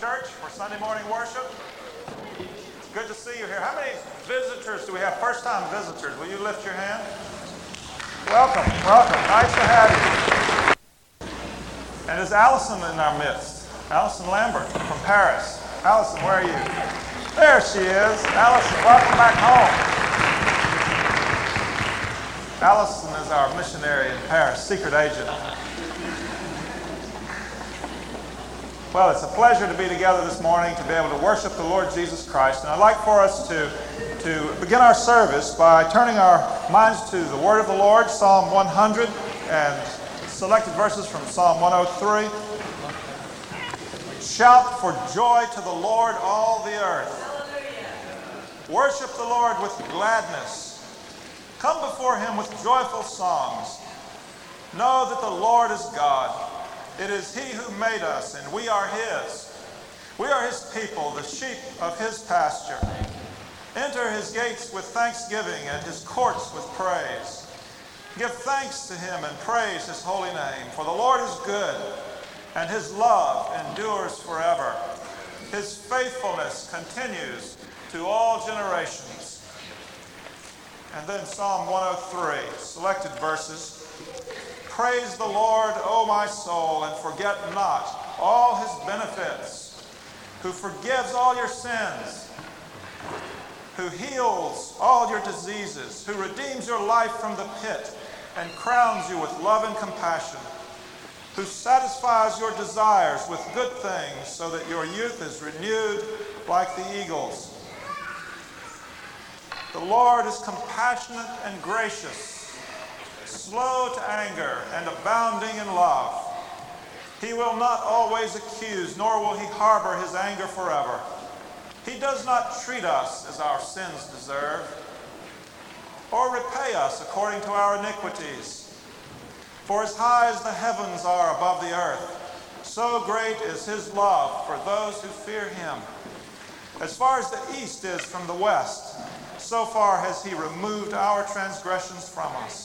Church for Sunday morning worship. It's good to see you here. How many visitors do we have? First-time visitors. Will you lift your hand? Welcome, welcome. Nice to have you. And is Allison in our midst? Allison Lambert from Paris. Allison, where are you? There she is. Allison, welcome back home. Allison is our missionary in Paris, secret agent. Well, it's a pleasure to be together this morning to be able to worship the Lord Jesus Christ. And I'd like for us to begin our service by turning our minds to the Word of the Lord, Psalm 100, and selected verses from Psalm 103. Shout for joy to the Lord, all the earth. Worship the Lord with gladness. Come before Him with joyful songs. Know that the Lord is God. It is He who made us, and we are His. We are His people, the sheep of His pasture. Enter His gates with thanksgiving and His courts with praise. Give thanks to Him and praise His holy name, for the Lord is good, and His love endures forever. His faithfulness continues to all generations. And then Psalm 103, selected verses. Praise the Lord, O my soul, and forget not all His benefits, who forgives all your sins, who heals all your diseases, who redeems your life from the pit and crowns you with love and compassion, who satisfies your desires with good things so that your youth is renewed like the eagles. The Lord is compassionate and gracious, slow to anger and abounding in love. He will not always accuse, nor will He harbor His anger forever. He does not treat us as our sins deserve, or repay us according to our iniquities. For as high as the heavens are above the earth, so great is His love for those who fear Him. As far as the east is from the west, so far has He removed our transgressions from us.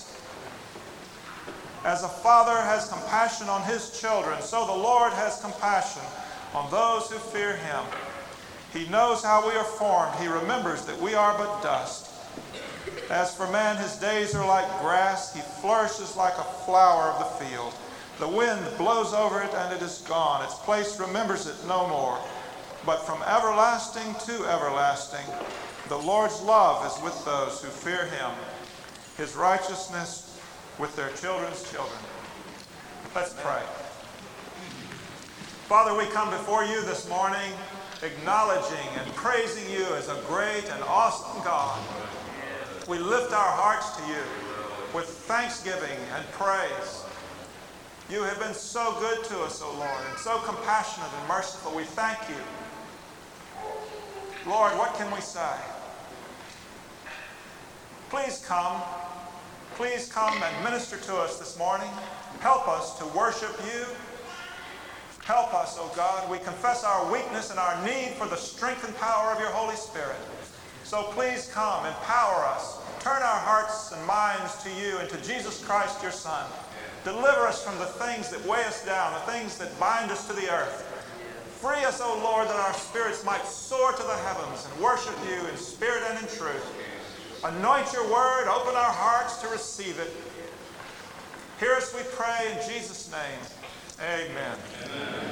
As a father has compassion on his children, so the Lord has compassion on those who fear Him. He knows how we are formed. He remembers that we are but dust. As for man, his days are like grass. He flourishes like a flower of the field. The wind blows over it, and it is gone. Its place remembers it no more. But from everlasting to everlasting, the Lord's love is with those who fear Him, His righteousness with their children's children. Let's pray. Father, we come before You this morning acknowledging and praising You as a great and awesome God. We lift our hearts to You with thanksgiving and praise. You have been so good to us, O Lord, and so compassionate and merciful. We thank You. Lord, what can we say? Please come. Please come and minister to us this morning. Help us to worship You. Help us, O God. We confess our weakness and our need for the strength and power of Your Holy Spirit. So please come, empower us. Turn our hearts and minds to You and to Jesus Christ, Your Son. Deliver us from the things that weigh us down, the things that bind us to the earth. Free us, O Lord, that our spirits might soar to the heavens and worship You in spirit and in truth. Anoint Your word, open our hearts to receive it. Hear us, we pray, in Jesus' name. Amen. Amen.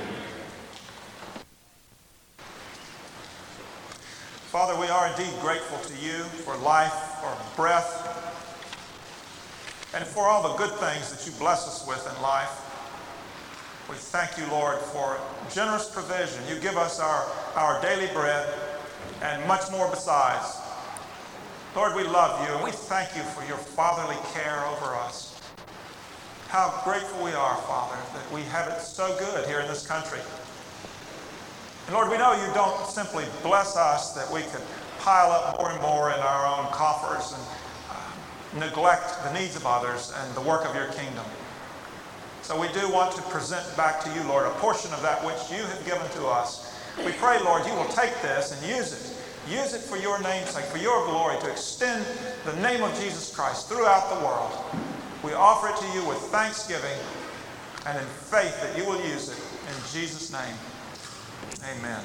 Father, we are indeed grateful to You for life, for breath, and for all the good things that You bless us with in life. We thank You, Lord, for generous provision. You give us our daily bread and much more besides. Lord, we love You, and we thank You for Your fatherly care over us. How grateful we are, Father, that we have it so good here in this country. And Lord, we know You don't simply bless us that we could pile up more and more in our own coffers and neglect the needs of others and the work of Your kingdom. So we do want to present back to You, Lord, a portion of that which You have given to us. We pray, Lord, You will take this and use it. Use it for Your name's sake, for Your glory, to extend the name of Jesus Christ throughout the world. We offer it to You with thanksgiving and in faith that You will use it. In Jesus' name, Amen.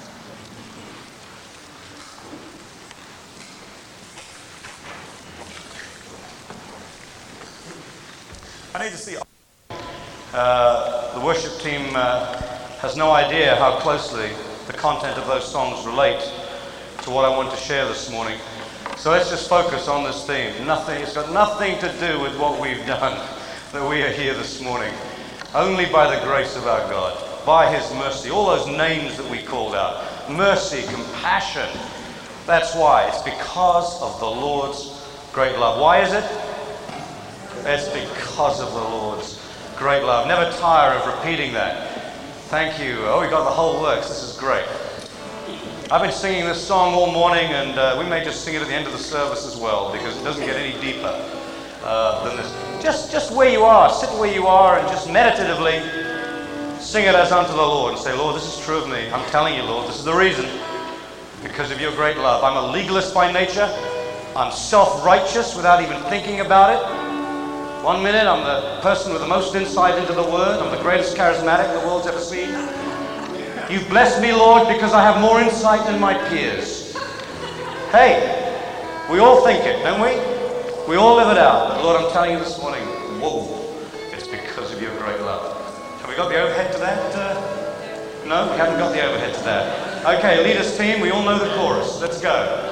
I need to see. The worship team has no idea how closely the content of those songs relate to what I want to share this morning. So let's just focus on this theme. It's got nothing to do with what we've done, that we are here this morning. Only by the grace of our God, by His mercy. All those names that we called out. Mercy, compassion. That's why. It's because of the Lord's great love. Why is it? It's because of the Lord's great love. Never tire of repeating that. Thank you. Oh, we got the whole works. This is great. I've been singing this song all morning, and we may just sing it at the end of the service as well, because it doesn't get any deeper than this. Just where you are, sit where you are, and just meditatively sing it as unto the Lord, and say, Lord, this is true of me. I'm telling you, Lord, this is the reason. Because of your great love. I'm a legalist by nature. I'm self-righteous without even thinking about it. One minute, I'm the person with the most insight into the Word. I'm the greatest charismatic the world's ever seen. You've blessed me, Lord, because I have more insight than my peers. Hey, we all think it, don't we? We all live it out. But Lord, I'm telling you this morning, whoa, it's because of your great love. Have we got the overhead to that? No, we haven't got the overhead to that. Okay, leaders team, we all know the chorus. Let's go.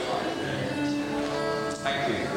Thank you.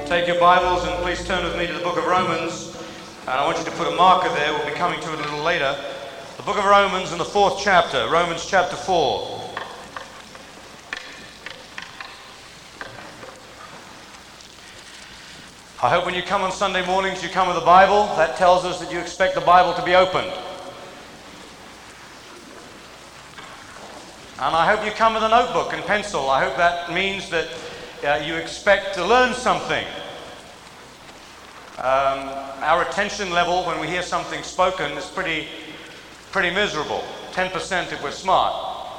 take your Bibles and please turn with me to the book of Romans. And I want you to put a marker there. We'll be coming to it a little later. The book of Romans in the 4th chapter, Romans chapter 4. I hope when you come on Sunday mornings, you come with a Bible. That tells us that you expect the Bible to be opened. And I hope you come with a notebook and pencil. I hope that means that you expect to learn something. Our attention level when we hear something spoken is pretty miserable. 10% if we're smart.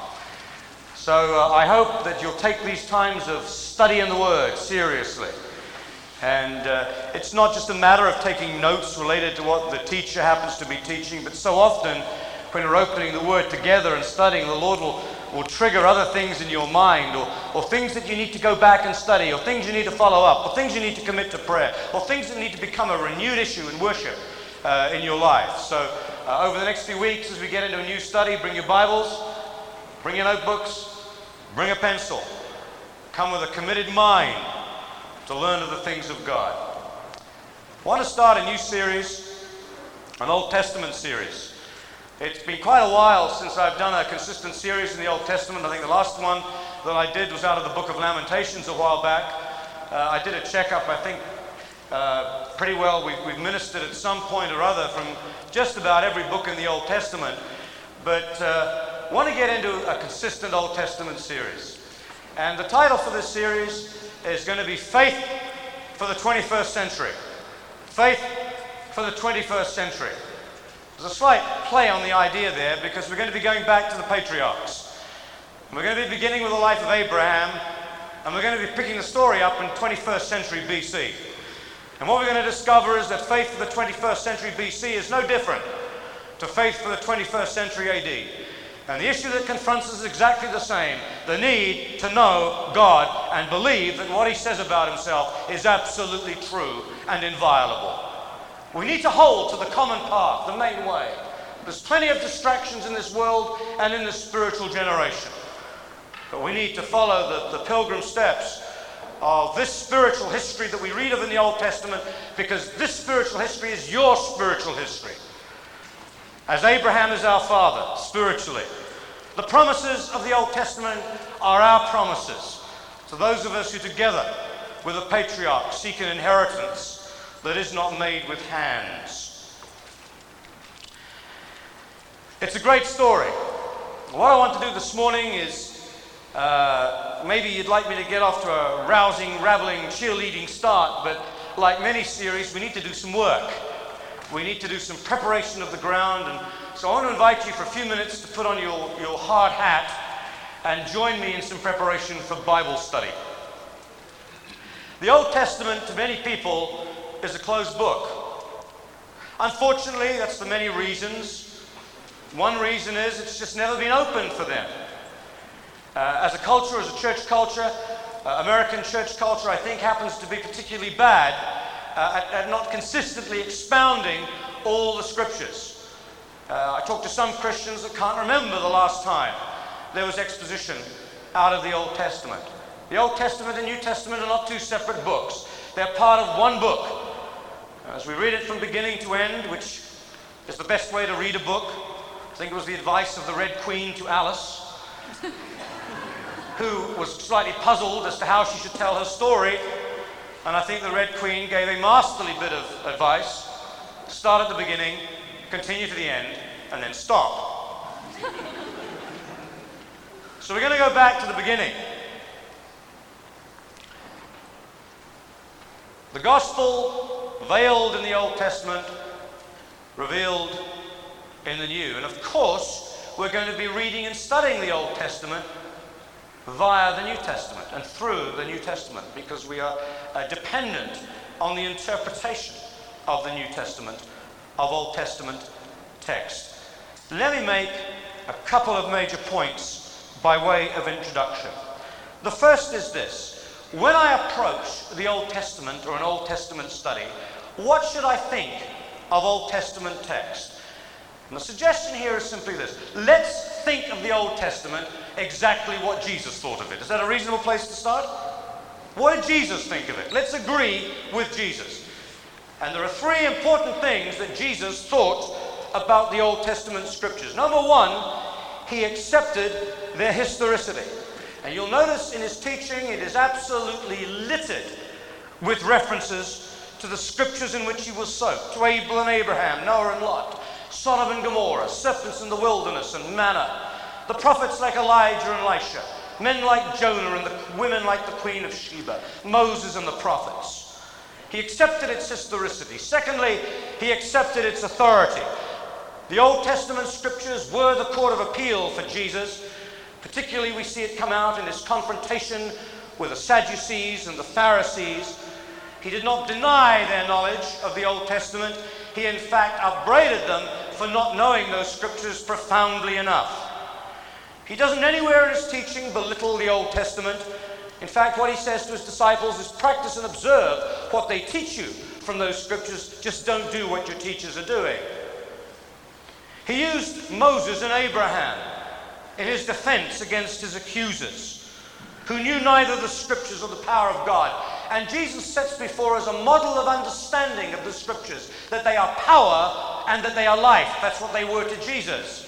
So I hope that you'll take these times of studying the Word seriously. And it's not just a matter of taking notes related to what the teacher happens to be teaching, but so often when we're opening the Word together and studying, the Lord will trigger other things in your mind, or things that you need to go back and study, or things you need to follow up, or things you need to commit to prayer, or things that need to become a renewed issue in worship in your life. So over the next few weeks, as we get into a new study, bring your Bibles, bring your notebooks, bring a pencil. Come with a committed mind to learn of the things of God. I want to start a new series, an Old Testament series. It's been quite a while since I've done a consistent series in the Old Testament. I think the last one that I did was out of the book of Lamentations a while back. I did a checkup. I think pretty well we've ministered at some point or other from just about every book in the Old Testament. But I want to get into a consistent Old Testament series. And the title for this series is going to be Faith for the 21st Century. Faith for the 21st Century. There's a slight play on the idea there because we're going to be going back to the patriarchs. And we're going to be beginning with the life of Abraham, and we're going to be picking the story up in 21st century BC. And what we're going to discover is that faith for the 21st century BC is no different to faith for the 21st century AD. And the issue that confronts us is exactly the same: the need to know God and believe that what He says about Himself is absolutely true and inviolable. We need to hold to the common path, the main way. There's plenty of distractions in this world and in this spiritual generation. But we need to follow the pilgrim steps of this spiritual history that we read of in the Old Testament, because this spiritual history is your spiritual history. As Abraham is our father, spiritually, the promises of the Old Testament are our promises to those of us who together with the patriarchs seek an inheritance that is not made with hands. It's a great story. What I want to do this morning is, maybe you'd like me to get off to a rousing, raveling, cheerleading start, but like many series, we need to do some work. We need to do some preparation of the ground, and so I want to invite you for a few minutes to put on your hard hat and join me in some preparation for Bible study. The Old Testament, to many people, is a closed book. Unfortunately, that's for many reasons. One reason is it's just never been opened for them. As a culture, as a church culture, American church culture, I think, happens to be particularly bad at not consistently expounding all the scriptures. I talk to some Christians that can't remember the last time there was exposition out of the Old Testament. The Old Testament and New Testament are not two separate books. They're part of one book. As we read it from beginning to end, which is the best way to read a book, I think it was the advice of the Red Queen to Alice, who was slightly puzzled as to how she should tell her story. And I think the Red Queen gave a masterly bit of advice: start at the beginning, continue to the end, and then stop. So we're going to go back to the beginning. The gospel veiled in the Old Testament, revealed in the New. And of course, we're going to be reading and studying the Old Testament via the New Testament and through the New Testament, because we are dependent on the interpretation of the New Testament, of Old Testament text. Let me make a couple of major points by way of introduction. The first is this: when I approach the Old Testament or an Old Testament study, what should I think of Old Testament text? And the suggestion here is simply this: let's think of the Old Testament exactly what Jesus thought of it. Is that a reasonable place to start? What did Jesus think of it? Let's agree with Jesus. And there are three important things that Jesus thought about the Old Testament scriptures. Number one, he accepted their historicity. And you'll notice in his teaching, it is absolutely littered with references to the scriptures in which he was soaked, to Abel and Abraham, Noah and Lot, Sodom and Gomorrah, serpents in the wilderness and manna, the prophets like Elijah and Elisha, men like Jonah and the women like the Queen of Sheba, Moses and the prophets. He accepted its historicity. Secondly, he accepted its authority. The Old Testament scriptures were the court of appeal for Jesus. Particularly, we see it come out in his confrontation with the Sadducees and the Pharisees. He did not deny their knowledge of the Old Testament. He, in fact, upbraided them for not knowing those scriptures profoundly enough. He doesn't anywhere in his teaching belittle the Old Testament. In fact, what he says to his disciples is practice and observe what they teach you from those scriptures. Just don't do what your teachers are doing. He used Moses and Abraham in his defense against his accusers, who knew neither the scriptures or the power of God. And Jesus sets before us a model of understanding of the scriptures, that they are power and that they are life. That's what they were to Jesus.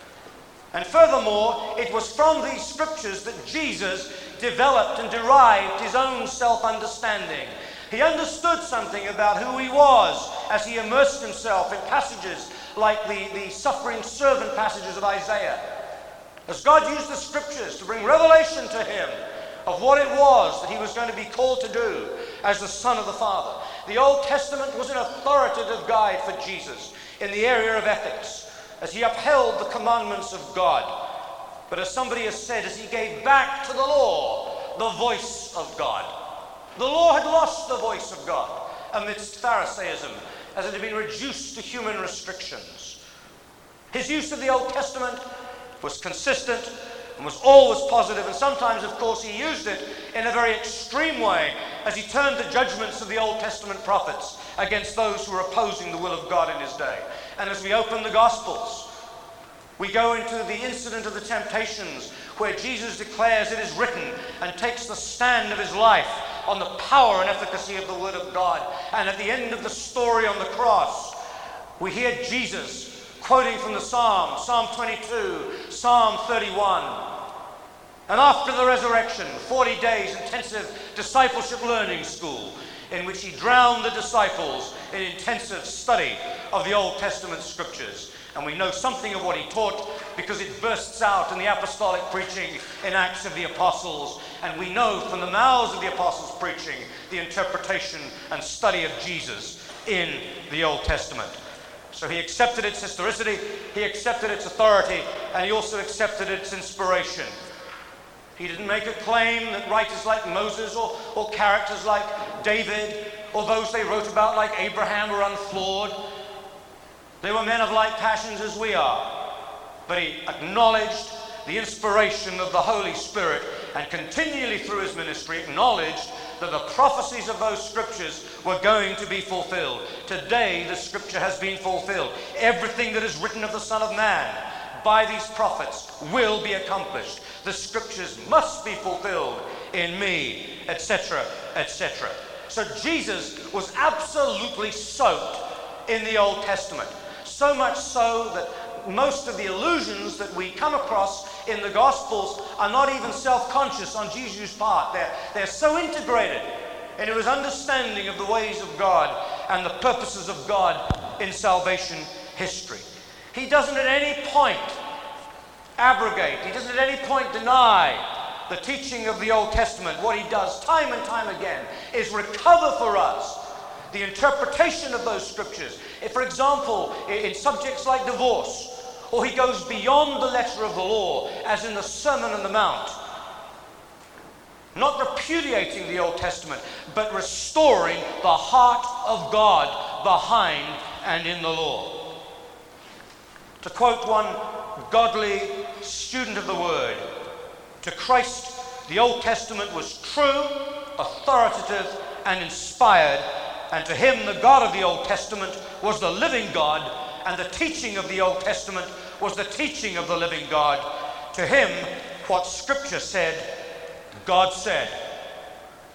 And furthermore, it was from these scriptures that Jesus developed and derived his own self-understanding. He understood something about who he was as he immersed himself in passages like the suffering servant passages of Isaiah. As God used the scriptures to bring revelation to him of what it was that he was going to be called to do as the Son of the Father. The Old Testament was an authoritative guide for Jesus in the area of ethics, as he upheld the commandments of God. But as somebody has said, as he gave back to the law the voice of God. The law had lost the voice of God amidst Pharisaism, as it had been reduced to human restrictions. His use of the Old Testament was consistent and was always positive, and sometimes, of course, he used it in a very extreme way as he turned the judgments of the Old Testament prophets against those who were opposing the will of God in his day. And as we open the Gospels, we go into the incident of the temptations, where Jesus declares it is written and takes the stand of his life on the power and efficacy of the Word of God. And at the end of the story on the cross, we hear Jesus quoting from the Psalms, Psalm 22, Psalm 31. And after the resurrection, 40 days intensive discipleship learning school, in which he drowned the disciples in intensive study of the Old Testament scriptures. And we know something of what he taught because it bursts out in the apostolic preaching in Acts of the Apostles. And we know from the mouths of the apostles preaching the interpretation and study of Jesus in the Old Testament. So he accepted its historicity, he accepted its authority, and he also accepted its inspiration. He didn't make a claim that writers like Moses or characters like David or those they wrote about like Abraham were unflawed. They were men of like passions as we are. But he acknowledged the inspiration of the Holy Spirit and continually through his ministry acknowledged that the prophecies of those scriptures were going to be fulfilled. Today the scripture has been fulfilled. Everything that is written of the Son of Man by these prophets will be accomplished. The scriptures must be fulfilled in me, etc., etc. So Jesus was absolutely soaked in the Old Testament. So much so that most of the allusions that we come across in the Gospels are not even self-conscious on Jesus' part. They're so integrated into his understanding of the ways of God and the purposes of God in salvation history. He doesn't at any point abrogate, he doesn't at any point deny the teaching of the Old Testament. What he does time and time again is recover for us the interpretation of those scriptures. If, for example, in subjects like divorce, or he goes beyond the letter of the law, as in the Sermon on the Mount, not repudiating the Old Testament, but restoring the heart of God behind and in the law. To quote one godly student of the Word, to Christ, the Old Testament was true, authoritative, and inspired, and to him, the God of the Old Testament was the living God, and the teaching of the Old Testament was the teaching of the living God. To him, what Scripture said, God said.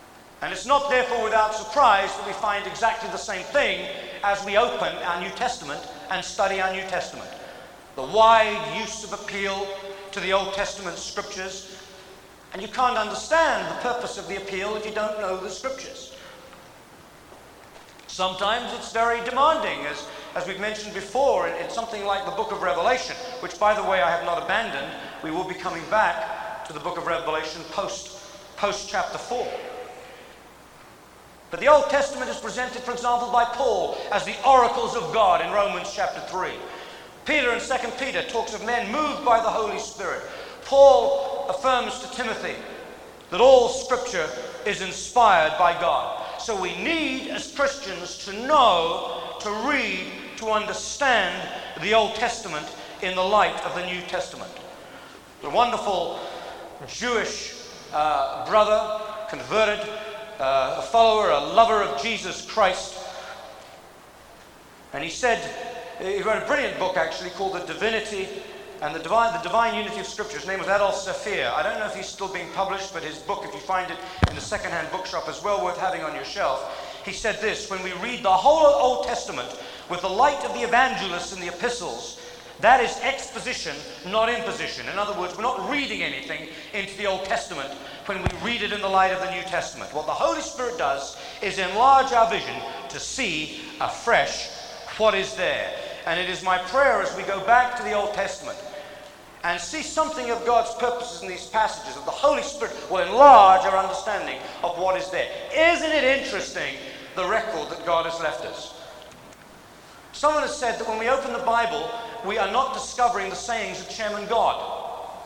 And it's not therefore without surprise that we find exactly the same thing as we open our New Testament and study our New Testament. The wide use of appeal to the Old Testament scriptures. And you can't understand the purpose of the appeal if you don't know the scriptures. Sometimes it's very demanding, as we've mentioned before, in something like the book of Revelation, which, by the way, I have not abandoned. We will be coming back to the book of Revelation post chapter 4. But the Old Testament is presented, for example, by Paul as the oracles of God in Romans chapter 3. Peter in 2 Peter talks of men moved by the Holy Spirit. Paul affirms to Timothy that all Scripture is inspired by God. So we need, as Christians, to know, to read, to understand the Old Testament in the light of the New Testament. The wonderful Jewish brother, converted, a follower, a lover of Jesus Christ. And he wrote a brilliant book actually called The Divinity and the Divine Unity of Scripture. His name was Adolf Saphir. I don't know if he's still being published, but his book, if you find it in the second-hand bookshop, is well worth having on your shelf. He said this: when we read the whole Old Testament with the light of the evangelists and the epistles, that is exposition, not imposition. In other words, we're not reading anything into the Old Testament when we read it in the light of the New Testament. What the Holy Spirit does is enlarge our vision to see afresh what is there. And it is my prayer as we go back to the Old Testament and see something of God's purposes in these passages, that the Holy Spirit will enlarge our understanding of what is there. Isn't it interesting, the record that God has left us? Someone has said that when we open the Bible, we are not discovering the sayings of Shem and God.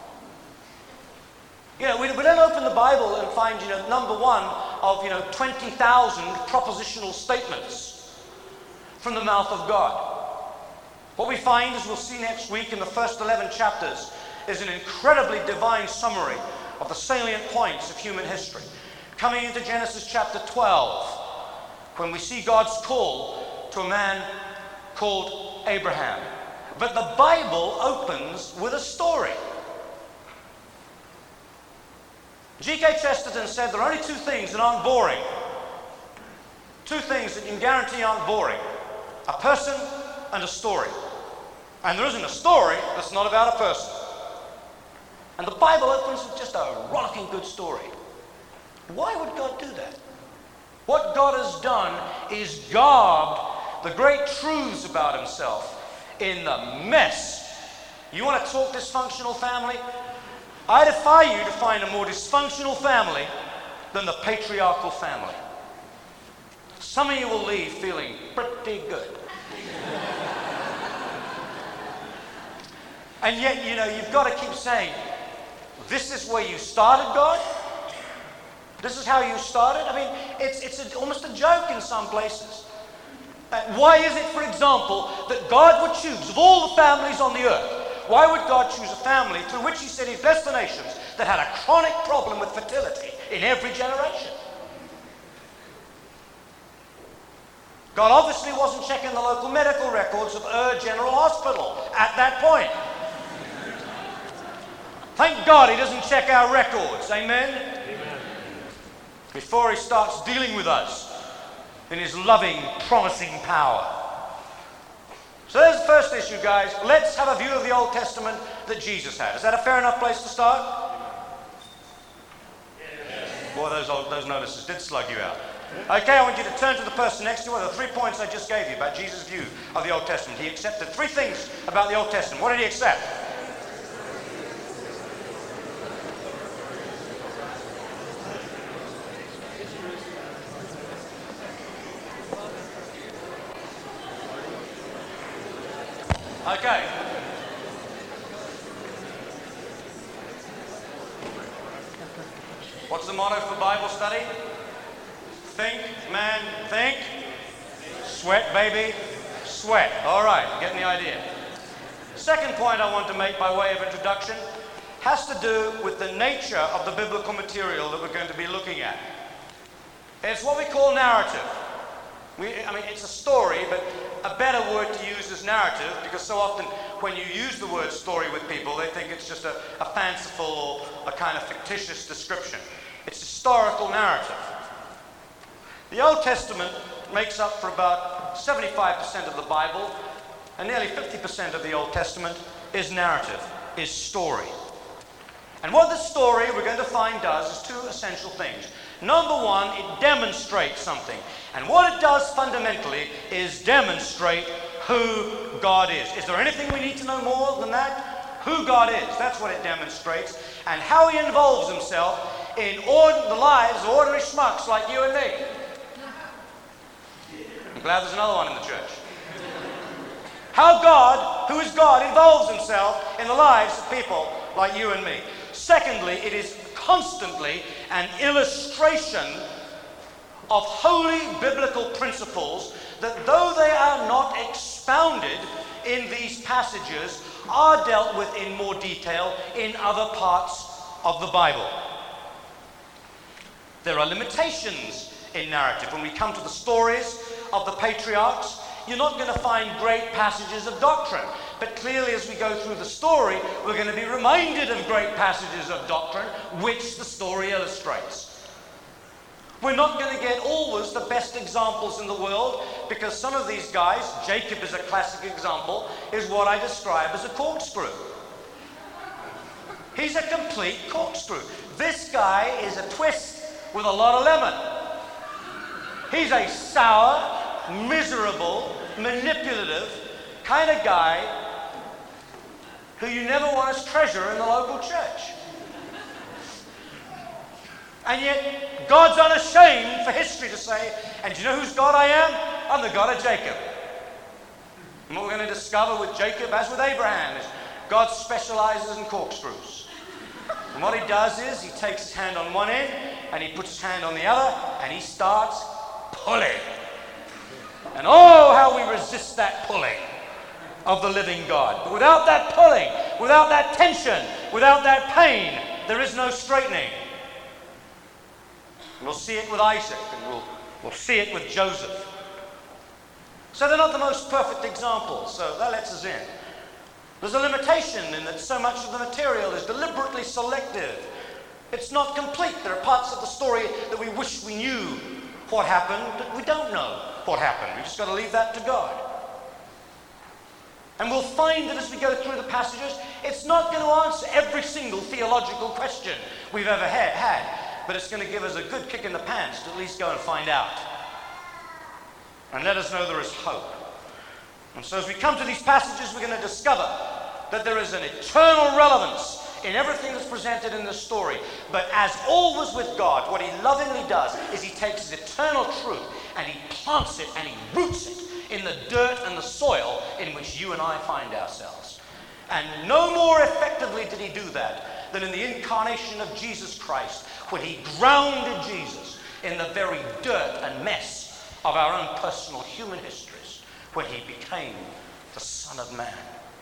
We don't open the Bible and find, number one of, 20,000 propositional statements from the mouth of God. What we find, as we'll see next week in the first 11 chapters, is an incredibly divine summary of the salient points of human history. Coming into Genesis chapter 12, when we see God's call to a man called Abraham. But the Bible opens with a story. G.K. Chesterton said there are only two things that aren't boring. Two things that you can guarantee aren't boring: a person and a story. And there isn't a story that's not about a person. And the Bible opens with just a rollicking good story. Why would God do that? What God has done is garbed the great truths about himself in the mess. You want to talk dysfunctional family? I defy you to find a more dysfunctional family than the patriarchal family. Some of you will leave feeling pretty good. And yet, you've got to keep saying, this is where you started, God? This is how you started? I mean, it's almost a joke in some places. Why is it, for example, that God would choose, of all the families on the earth, why would God choose a family through which he said he blessed the nations that had a chronic problem with fertility in every generation? God obviously wasn't checking the local medical records of General Hospital at that point. Thank God he doesn't check our records, amen? Amen. Before he starts dealing with us in his loving, promising power. So there's the first issue, guys. Let's have a view of the Old Testament that Jesus had. Is that a fair enough place to start? Yes. Boy, those notices did slug you out. Okay, I want you to turn to the person next to you. The 3 points I just gave you about Jesus' view of the Old Testament. He accepted 3 things about the Old Testament. What did he accept? Okay. What's the motto for Bible study? Think, man, think. Sweat, baby, sweat. All right, getting the idea. Second point I want to make by way of introduction has to do with the nature of the biblical material that we're going to be looking at. It's what we call narrative. It's a story, but a better word to use is narrative, because so often when you use the word story with people, they think it's just a fanciful or a kind of fictitious description. It's historical narrative. The Old Testament makes up for about 75% of the Bible, and nearly 50% of the Old Testament is narrative, is story. And what the story we're going to find does is two essential things. Number one, it demonstrates something. And what it does fundamentally is demonstrate who God is. Is there anything we need to know more than that? Who God is. That's what it demonstrates. And how he involves himself in the lives of ordinary schmucks like you and me. I'm glad there's another one in the church. How God, who is God, involves himself in the lives of people like you and me. Secondly, it is constantly an illustration of holy biblical principles that, though they are not expounded in these passages, are dealt with in more detail in other parts of the Bible. There are limitations in narrative. When we come to the stories of the patriarchs, you're not going to find great passages of doctrine. But clearly, as we go through the story, we're going to be reminded of great passages of doctrine which the story illustrates. We're not going to get always the best examples in the world, because some of these guys, Jacob is a classic example, is what I describe as a corkscrew. He's a complete corkscrew. This guy is a twist with a lot of lemon. He's a sour, miserable, manipulative kind of guy who you never want as treasurer in the local church. And yet, God's unashamed for history to say, and do you know whose God I am? I'm the God of Jacob. And what we're going to discover with Jacob, as with Abraham, is God specializes in corkscrews. And what he does is, he takes his hand on one end, and he puts his hand on the other, and he starts pulling. And oh, how we resist that pulling of the living God. But without that pulling, without that tension, without that pain, there is no straightening. We'll see it with Isaac, and we'll see it with Joseph. So they're not the most perfect examples, so that lets us in. There's a limitation in that so much of the material is deliberately selective. It's not complete. There are parts of the story that we wish we knew what happened, but we don't know what happened. We've just got to leave that to God. And we'll find that as we go through the passages, it's not going to answer every single theological question we've ever had, but it's going to give us a good kick in the pants to at least go and find out. And let us know there is hope. And so as we come to these passages, we're going to discover that there is an eternal relevance in everything that's presented in this story. But as always with God, what he lovingly does is he takes his eternal truth and he plants it and he roots it in the dirt and the soil in which you and I find ourselves. And no more effectively did he do that than in the incarnation of Jesus Christ, when he grounded Jesus in the very dirt and mess of our own personal human histories, when he became the Son of Man.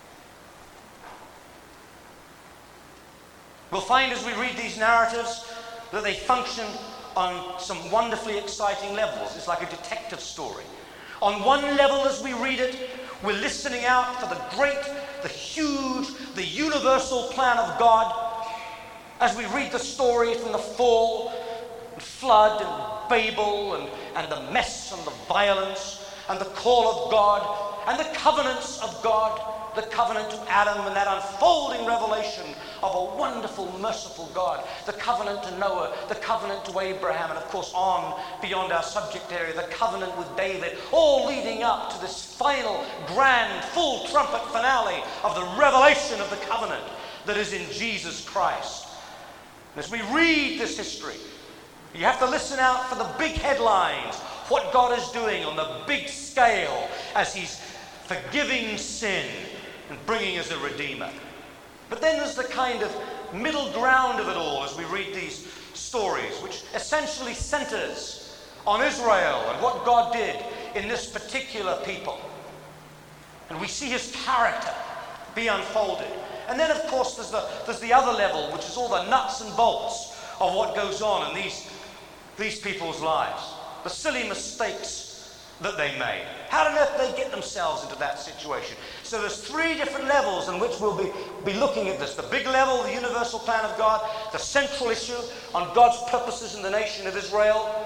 We'll find as we read these narratives that they function on some wonderfully exciting levels. It's like a detective story. On one level, as we read it, we're listening out for the great, the huge, the universal plan of God. As we read the story from the fall, and flood, and Babel, and the mess, and the violence, and the call of God, and the covenants of God, the covenant to Adam, and that unfolding revelation of a wonderful, merciful God, the covenant to Noah, the covenant to Abraham, and of course on beyond our subject area, the covenant with David, all leading up to this final, grand, full trumpet finale of the revelation of the covenant that is in Jesus Christ. And as we read this history, you have to listen out for the big headlines, what God is doing on the big scale as he's forgiving sin and bringing us a Redeemer. But then there's the kind of middle ground of it all as we read these stories, which essentially centers on Israel and what God did in this particular people. And we see his character be unfolded. And then, of course, there's the other level, which is all the nuts and bolts of what goes on in these people's lives. The silly mistakes that they made. How on earth did they get themselves into that situation? So there's three different levels in which we'll be looking at this. The big level, the universal plan of God. The central issue on God's purposes in the nation of Israel.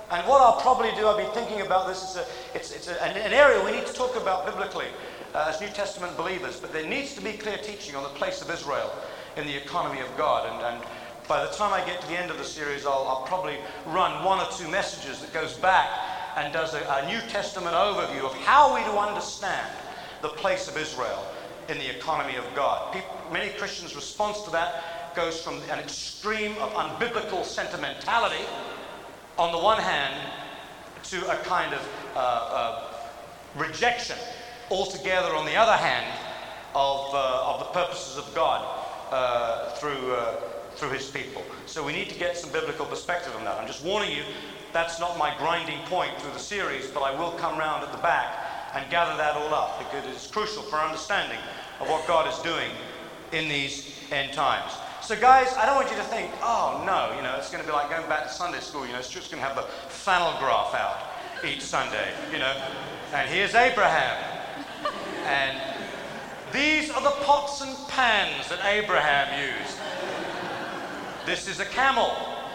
And what I'll probably do, I've been thinking about this, it's an area we need to talk about biblically as New Testament believers, but there needs to be clear teaching on the place of Israel in the economy of God. And by the time I get to the end of the series, I'll probably run one or two messages that goes back and does a New Testament overview of how we do understand the place of Israel in the economy of God. Many Christians' response to that goes from an extreme of unbiblical sentimentality on the one hand to a kind of rejection altogether on the other hand of the purposes of God through his people. So we need to get some biblical perspective on that. I'm just warning you, that's not my grinding point through the series, but I will come round at the back and gather that all up, because it's crucial for our understanding of what God is doing in these end times. So guys, I don't want you to think, oh no, it's going to be like going back to Sunday school, it's just going to have the flannel graph out each Sunday, and here's Abraham, and these are the pots and pans that Abraham used. This is a camel.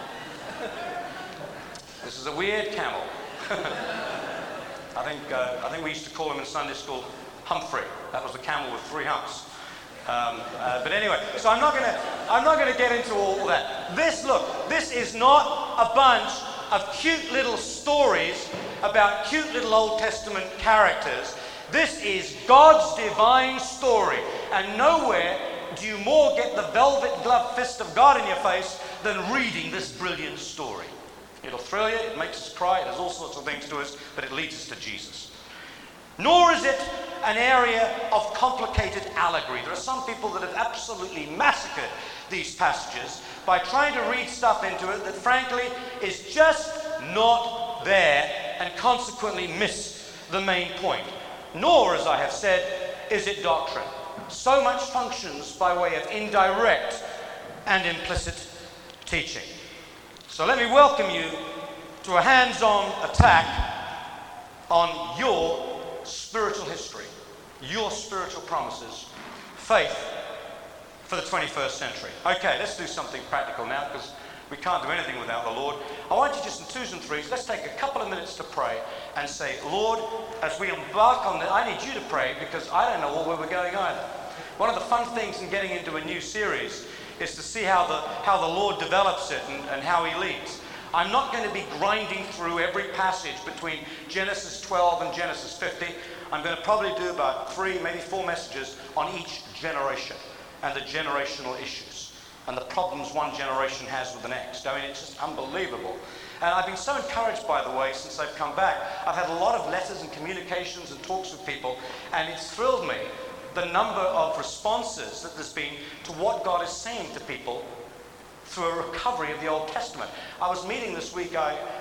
This is a weird camel. I think we used to call him in Sunday school Humphrey. That was the camel with 3 humps. But anyway, so I'm not going to get into all that. This is not a bunch of cute little stories about cute little Old Testament characters. This is God's divine story, and nowhere do you more get the velvet glove fist of God in your face than reading this brilliant story. It'll thrill you, it makes us cry, it does all sorts of things to us, but it leads us to Jesus. Nor is it an area of complicated allegory. There are some people that have absolutely massacred these passages by trying to read stuff into it that frankly is just not there and consequently miss the main point. Nor, as I have said, is it doctrine. So much functions by way of indirect and implicit teaching. So let me welcome you to a hands-on attack on your spiritual history, your spiritual promises, faith for the 21st century. Okay, let's do something practical now, because we can't do anything without the Lord. I want you just in twos and threes, let's take a couple of minutes to pray and say, Lord, as we embark on this, I need you to pray, because I don't know where we're going either. One of the fun things in getting into a new series is to see how the Lord develops it and how he leads. I'm not going to be grinding through every passage between Genesis 12 and Genesis 50. I'm going to probably do about 3, maybe 4 messages on each generation and the generational issues and the problems one generation has with the next. I mean, it's just unbelievable. And I've been so encouraged, by the way, since I've come back. I've had a lot of letters and communications and talks with people, and it's thrilled me the number of responses that there's been to what God is saying to people through a recovery of the Old Testament. I was meeting this week,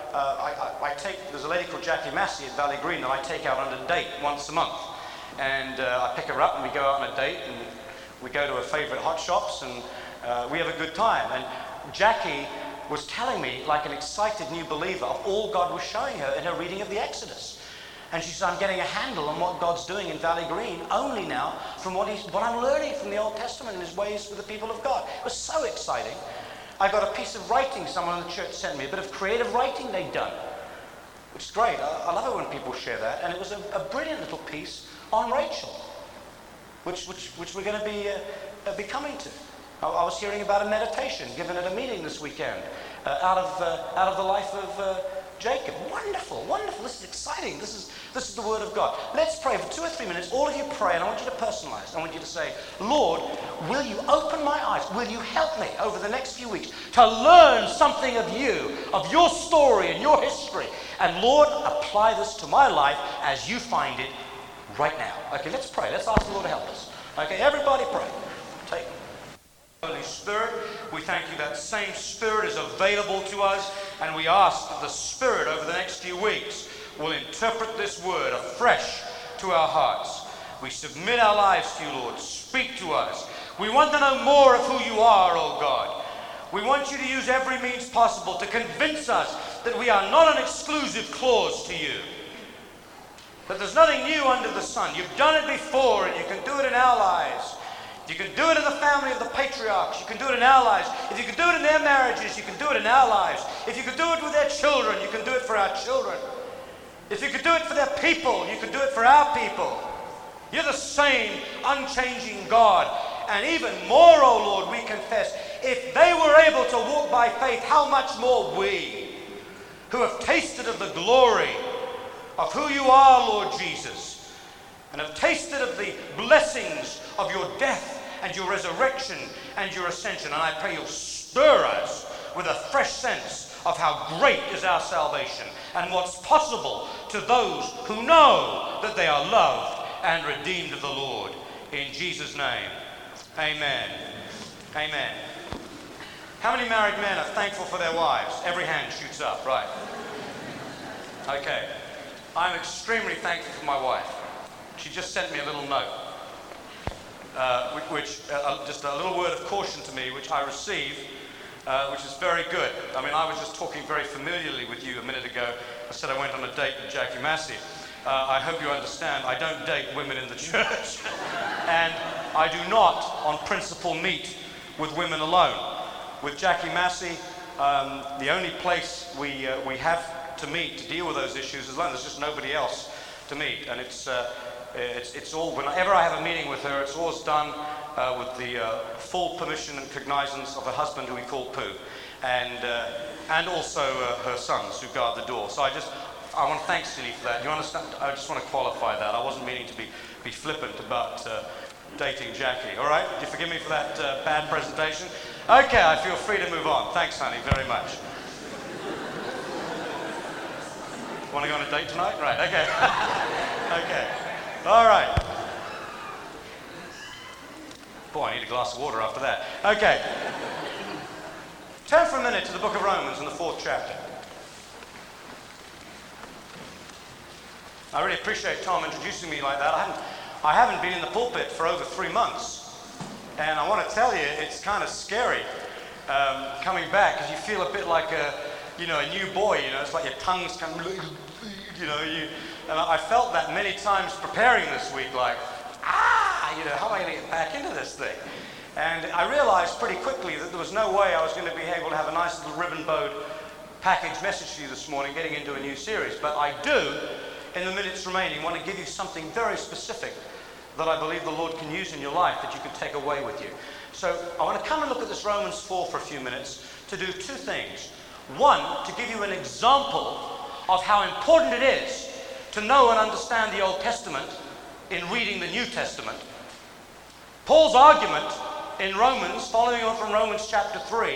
there's a lady called Jackie Massey at Valley Green that I take out on a date once a month. And I pick her up and we go out on a date and we go to her favorite hot shops and we have a good time. And Jackie was telling me, like an excited new believer, of all God was showing her in her reading of the Exodus. And she said, I'm getting a handle on what God's doing in Valley Green only now from what I'm learning from the Old Testament and his ways with the people of God. It was so exciting. I got a piece of writing someone in the church sent me, a bit of creative writing they'd done, which is great. I love it when people share that. And it was a brilliant little piece on Rachel, which we're going to be coming to. I was hearing about a meditation given at a meeting this weekend out of the life of Jacob. Wonderful, wonderful. This is exciting. This is the Word of God. Let's pray for 2 or 3 minutes. All of you pray, and I want you to personalize. I want you to say, Lord, will you open my eyes? Will you help me over the next few weeks to learn something of you, of your story and your history? And Lord, apply this to my life as you find it right now. Okay, let's pray. Let's ask the Lord to help us. Okay, everybody pray. Take Holy Spirit, we thank you that same Spirit is available to us, and we ask that the Spirit over the next few weeks will interpret this word afresh to our hearts. We submit our lives to you, Lord. Speak to us. We want to know more of who you are, oh God. We want you to use every means possible to convince us that we are not an exclusive clause to you, that there's nothing new under the sun. You've done it before, and you can do it in our lives. If you can do it in the family of the patriarchs, you can do it in our lives. If you can do it in their marriages, you can do it in our lives. If you can do it with their children, you can do it for our children. If you could do it for their people, you could do it for our people. You're the same unchanging God. And even more, O Lord, we confess, if they were able to walk by faith, how much more we, who have tasted of the glory of who you are, Lord Jesus, and have tasted of the blessings of your death and your resurrection and your ascension. And I pray you'll stir us with a fresh sense of how great is our salvation and what's possible to those who know that they are loved and redeemed of the Lord. In Jesus' name, amen. Amen. How many married men are thankful for their wives? Every hand shoots up, right? Okay. I'm extremely thankful for my wife. She just sent me a little note, just a little word of caution to me, which I received, which is very good. I mean, I was just talking very familiarly with you a minute ago. I said I went on a date with Jackie Massey. I hope you understand, I don't date women in the church. And I do not, on principle, meet with women alone. With Jackie Massey, the only place we have to meet to deal with those issues is alone. There's just nobody else to meet. And it's all, whenever I have a meeting with her, it's always done with the full permission and cognizance of her husband, who we call Pooh, and also her sons, who guard the door. So I want to thank Silly for that. You understand? I just want to qualify that. I wasn't meaning to be flippant about dating Jackie. All right? Do you forgive me for that bad presentation? Okay, I feel free to move on. Thanks, honey, very much. Want to go on a date tonight? Right, okay. Okay. All right. Boy, I need a glass of water after that. Okay. Turn for a minute to the book of Romans in the 4th chapter. I really appreciate Tom introducing me like that. I haven't been in the pulpit for over 3 months. And I want to tell you, it's kind of scary coming back, because you feel a bit like a new boy. It's like your tongue's kind of, and I felt that many times preparing this week, like, how am I going to get back into this thing? And I realized pretty quickly that there was no way I was going to be able to have a nice little ribbon-bowed package message to you this morning, getting into a new series. But I do, in the minutes remaining, want to give you something very specific that I believe the Lord can use in your life that you can take away with you. So I want to come and look at this Romans 4 for a few minutes to do 2 things. One, to give you an example of how important it is to know and understand the Old Testament in reading the New Testament. Paul's argument in Romans, following on from Romans chapter 3,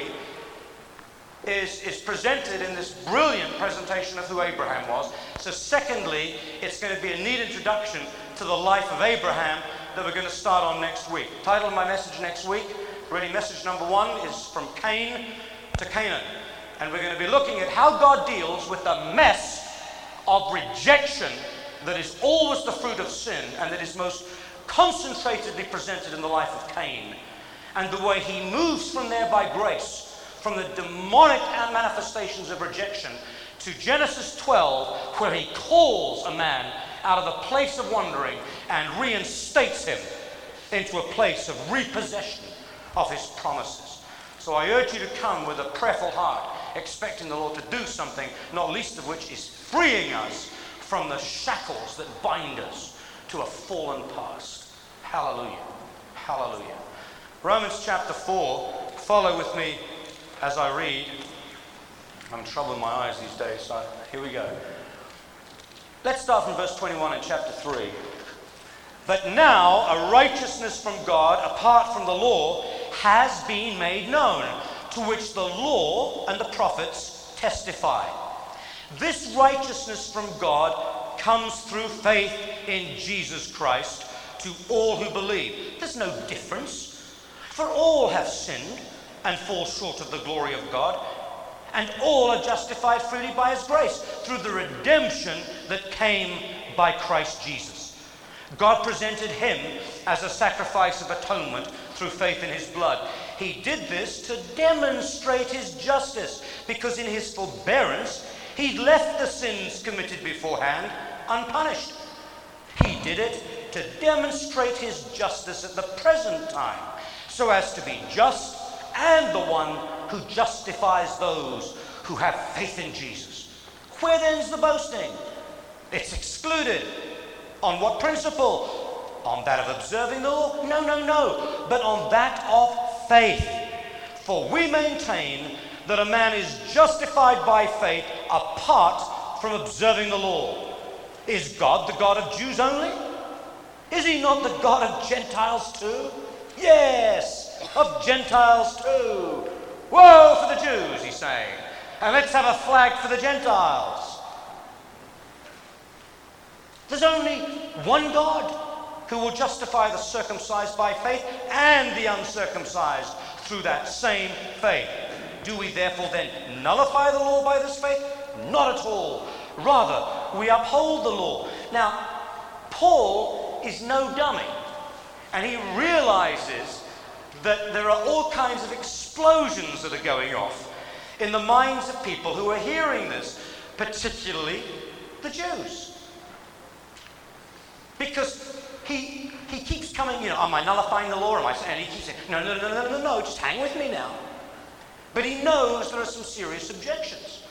is presented in this brilliant presentation of who Abraham was. So secondly, it's going to be a neat introduction to the life of Abraham that we're going to start on next week. The title of my message next week, really message number 1, is From Cain to Canaan. And we're going to be looking at how God deals with the mess of rejection that is always the fruit of sin and that is most concentratedly presented in the life of Cain, and the way he moves from there by grace, from the demonic manifestations of rejection, to Genesis 12, where he calls a man out of the place of wandering and reinstates him into a place of repossession of his promises. So I urge you to come with a prayerful heart, expecting the Lord to do something, not least of which is freeing us from the shackles that bind us to a fallen past. Hallelujah. Hallelujah. Romans chapter 4, follow with me as I read. I'm in trouble with my eyes these days, so here we go. Let's start from verse 21 in chapter 3. But now a righteousness from God, apart from the law, has been made known, to which the law and the prophets testify. This righteousness from God comes through faith in Jesus Christ to all who believe. There's no difference, for all have sinned and fall short of the glory of God, and all are justified freely by his grace through the redemption that came by Christ Jesus. God presented him as a sacrifice of atonement through faith in his blood. He did this to demonstrate his justice, because in his forbearance he left the sins committed beforehand unpunished. He did it to demonstrate his justice at the present time, so as to be just and the one who justifies those who have faith in Jesus. Where then's the boasting? It's excluded. On what principle? On that of observing the law? No, but on that of faith. For we maintain that a man is justified by faith apart from observing the law. Is God the God of Jews only? Is he not the God of Gentiles too? Yes, of Gentiles too. Woe for the Jews, he's saying. And let's have a flag for the Gentiles. There's only one God who will justify the circumcised by faith and the uncircumcised through that same faith. Do we therefore then nullify the law by this faith? Not at all. Rather, we uphold the law. Now, Paul is no dummy, and he realizes that there are all kinds of explosions that are going off in the minds of people who are hearing this, particularly the Jews. Because he keeps coming, am I nullifying the law? And he keeps saying, no, just hang with me now. But he knows there are some serious objections.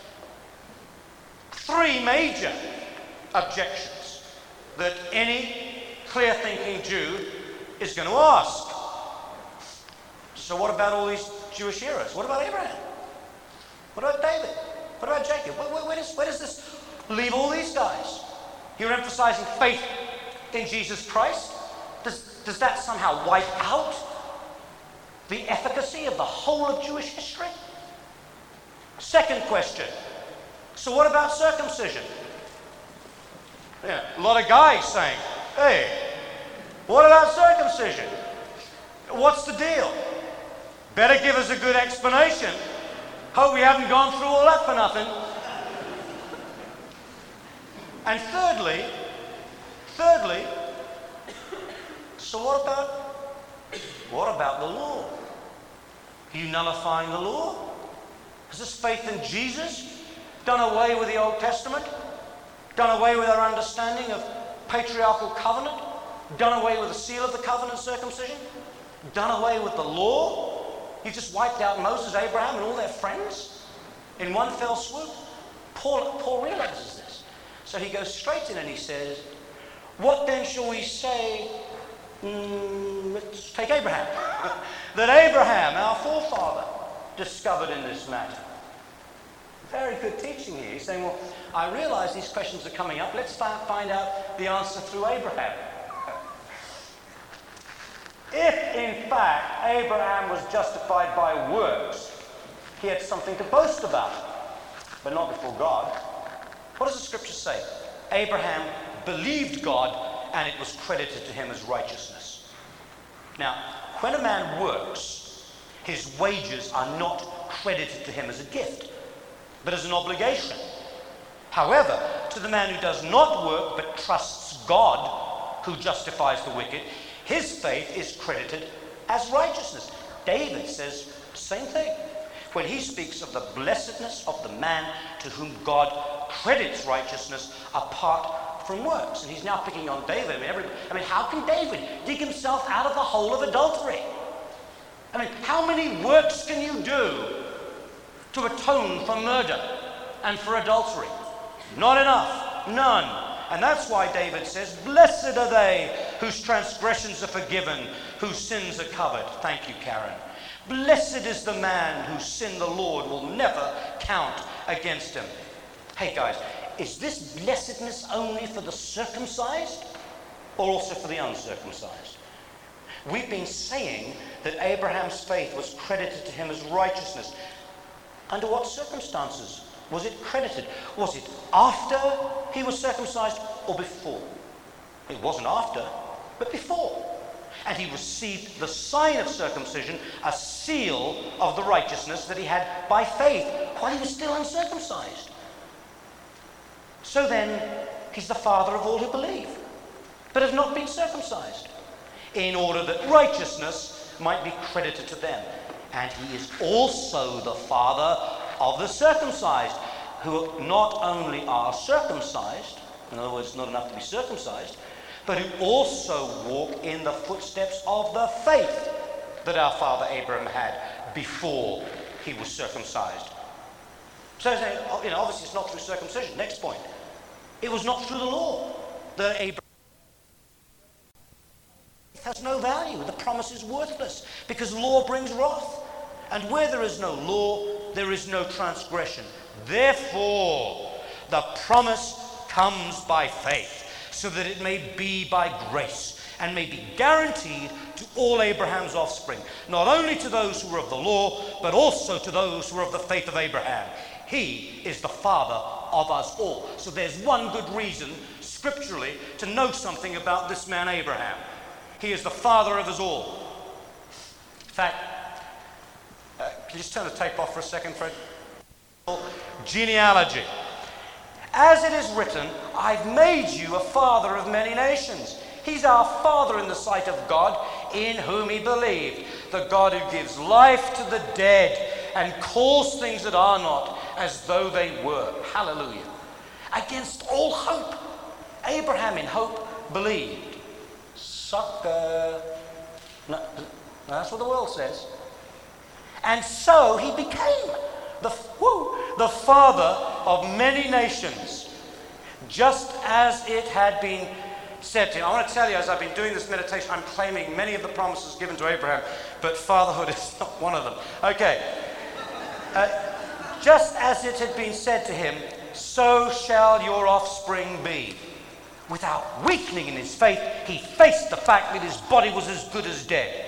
3 major objections that any clear-thinking Jew is going to ask. So what about all these Jewish heroes? What about Abraham? What about David? What about Jacob? Where does this leave all these guys? You're emphasizing faith in Jesus Christ? Does that somehow wipe out the efficacy of the whole of Jewish history? Second question. So what about circumcision? Yeah, a lot of guys saying, hey, what about circumcision? What's the deal? Better give us a good explanation. Hope we haven't gone through all that for nothing. And thirdly, so what about the law? Are you nullifying the law? Has this faith in Jesus done away with the Old Testament? Done away with our understanding of patriarchal covenant? Done away with the seal of the covenant circumcision? Done away with the law? You just wiped out Moses, Abraham, and all their friends in one fell swoop? Paul realizes this. So he goes straight in and he says, what then shall we say? Let's take Abraham. That Abraham, our forefather, discovered in this matter. Very good teaching here. He's saying, well, I realize these questions are coming up. Let's find out the answer through Abraham. If, in fact, Abraham was justified by works, he had something to boast about, but not before God. What does the scripture say? Abraham believed God, and it was credited to him as righteousness. Now, when a man works, his wages are not credited to him as a gift, but as an obligation. However, to the man who does not work but trusts God, who justifies the wicked, his faith is credited as righteousness. David says the same thing when he speaks of the blessedness of the man to whom God credits righteousness apart from works. And he's now picking on David. I mean, how can David dig himself out of the hole of adultery? I mean, how many works can you do to atone for murder and for adultery? Not enough. None. And that's why David says, blessed are they whose transgressions are forgiven, whose sins are covered. Thank you, Karen. Blessed is the man whose sin the Lord will never count against him. Hey guys, is this blessedness only for the circumcised or also for the uncircumcised? We've been saying that Abraham's faith was credited to him as righteousness. Under what circumstances was it credited? Was it after he was circumcised or before? It wasn't after, but before. And he received the sign of circumcision, a seal of the righteousness that he had by faith while he was still uncircumcised. So then, he's the father of all who believe, but have not been circumcised, in order that righteousness might be credited to them. And he is also the father of the circumcised, who not only are circumcised, in other words, not enough to be circumcised, but who also walk in the footsteps of the faith that our father Abraham had before he was circumcised. So, obviously it's not through circumcision. Next point. It was not through the law that Abraham has no value. The promise is worthless because law brings wrath. And where there is no law, there is no transgression. Therefore, the promise comes by faith, so that it may be by grace and may be guaranteed to all Abraham's offspring, not only to those who are of the law, but also to those who are of the faith of Abraham. He is the father of us all. So there's one good reason, scripturally, to know something about this man Abraham. He is the father of us all. In fact, can you just turn the tape off for a second, Fred? Genealogy. As it is written, I've made you a father of many nations. He's our father in the sight of God, in whom he believed. The God who gives life to the dead and calls things that are not as though they were. Hallelujah. Against all hope, Abraham in hope believed. Sucker. No, that's what the world says. And so he became the father of many nations, just as it had been said to him. I want to tell you, as I've been doing this meditation, I'm claiming many of the promises given to Abraham, but fatherhood is not one of them. Okay. Just as it had been said to him, so shall your offspring be. Without weakening in his faith, he faced the fact that his body was as good as dead.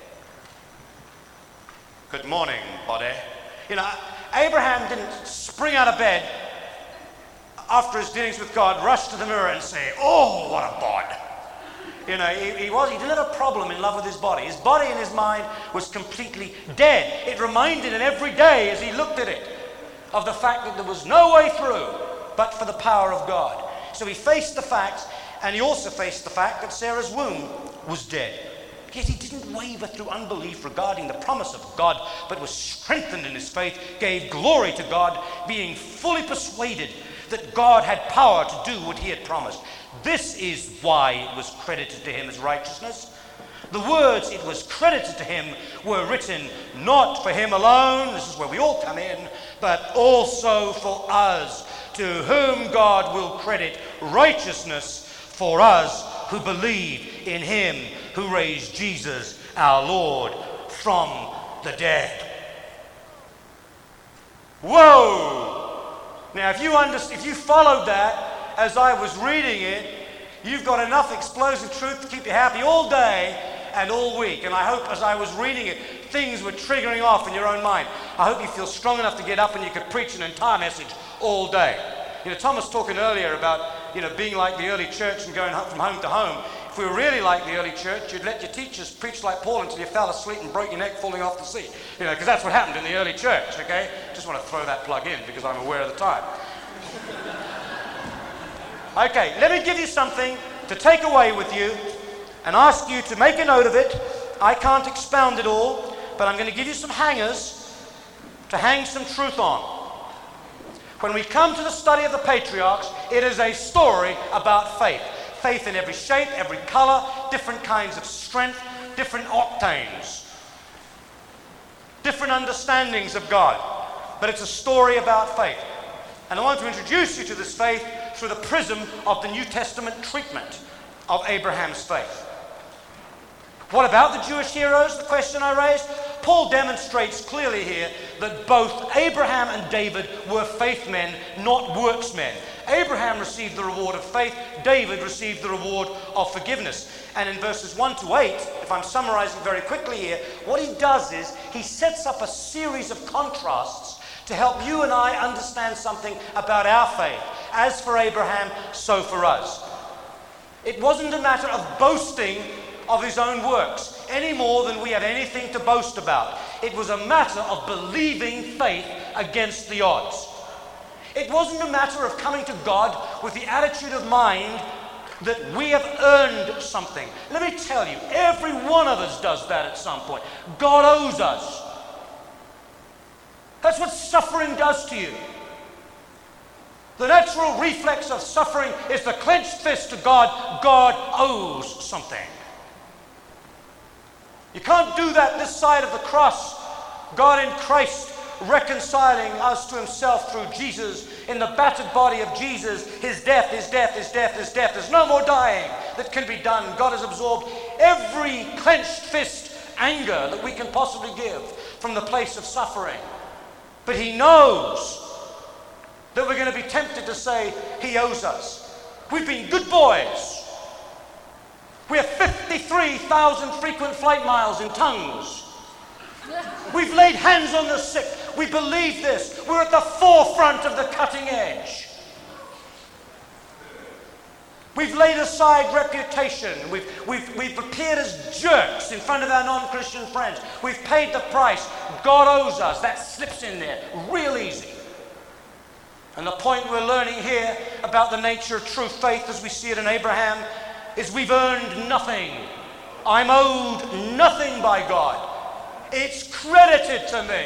Good morning, body. Abraham didn't spring out of bed after his dealings with God, rush to the mirror and say, oh, what a bod. He didn't have a problem in love with his body. His body and his mind was completely dead. It reminded him every day as he looked at it of the fact that there was no way through but for the power of God. So he faced the facts, and he also faced the fact that Sarah's womb was dead. Yet he didn't waver through unbelief regarding the promise of God, but was strengthened in his faith, gave glory to God, being fully persuaded that God had power to do what he had promised. This is why it was credited to him as righteousness. The words "it was credited to him" were written not for him alone, this is where we all come in, but also for us, to whom God will credit righteousness for us who believe in him who raised Jesus our Lord from the dead. Whoa! Now if you followed that as I was reading it, you've got enough explosive truth to keep you happy all day and all week. And I hope as I was reading it, things were triggering off in your own mind. I hope you feel strong enough to get up and you could preach an entire message all day. Thomas talking earlier about being like the early church and going from home to home. If we were really like the early church, you'd let your teachers preach like Paul until you fell asleep and broke your neck falling off the seat. Because that's what happened in the early church, okay? Just want to throw that plug in because I'm aware of the time. Okay, let me give you something to take away with you and ask you to make a note of it. I can't expound it all, but I'm going to give you some hangers to hang some truth on. When we come to the study of the patriarchs, it is a story about faith. Faith in every shape, every color, different kinds of strength, different octanes, different understandings of God. But it's a story about faith. And I want to introduce you to this faith through the prism of the New Testament treatment of Abraham's faith. What about the Jewish heroes, the question I raised? Paul demonstrates clearly here that both Abraham and David were faith men, not works men. Abraham received the reward of faith, David received the reward of forgiveness. And in verses 1 to 8, if I'm summarizing very quickly here, what he does is he sets up a series of contrasts to help you and I understand something about our faith. As for Abraham, so for us. It wasn't a matter of boasting of his own works any more than we have anything to boast about. It was a matter of believing faith against the odds. It wasn't a matter of coming to God with the attitude of mind that we have earned something. Let me tell you, every one of us does that at some point. God owes us. That's what suffering does to you. The natural reflex of suffering is the clenched fist to God. God owes something. You can't do that this side of the cross. God in Christ reconciling us to himself through Jesus. In the battered body of Jesus, his death, his death, his death, his death. There's no more dying that can be done. God has absorbed every clenched fist anger that we can possibly give from the place of suffering. But he knows that we're going to be tempted to say he owes us. We've been good boys. We have 53,000 frequent flight miles in tongues. We've laid hands on the sick. We believe this. We're at the forefront of the cutting edge. We've laid aside reputation. We've appeared as jerks in front of our non-Christian friends. We've paid the price. God owes us. That slips in there real easy. And the point we're learning here about the nature of true faith as we see it in Abraham is we've earned nothing. I'm owed nothing by God. It's credited to me.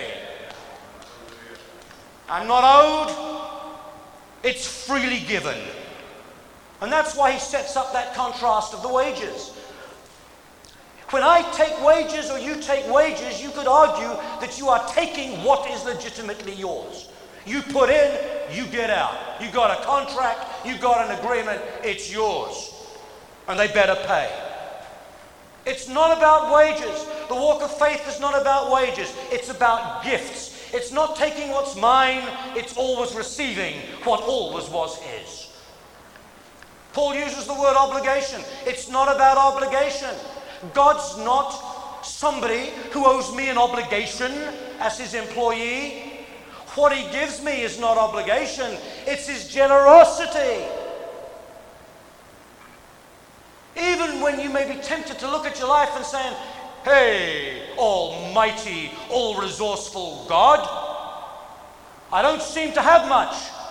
I'm not owed. It's freely given. And that's why he sets up that contrast of the wages. When I take wages or you take wages, you could argue that you are taking what is legitimately yours. You put in, you get out. You got a contract, you got an agreement, it's yours. And they better pay. It's not about wages. The walk of faith is not about wages. It's about gifts. It's not taking what's mine, it's always receiving what always was his. Paul uses the word obligation. It's not about obligation. God's not somebody who owes me an obligation as his employee. What he gives me is not obligation, it's his generosity. Even when you may be tempted to look at your life and saying, hey, almighty, all-resourceful God, I don't seem to have much.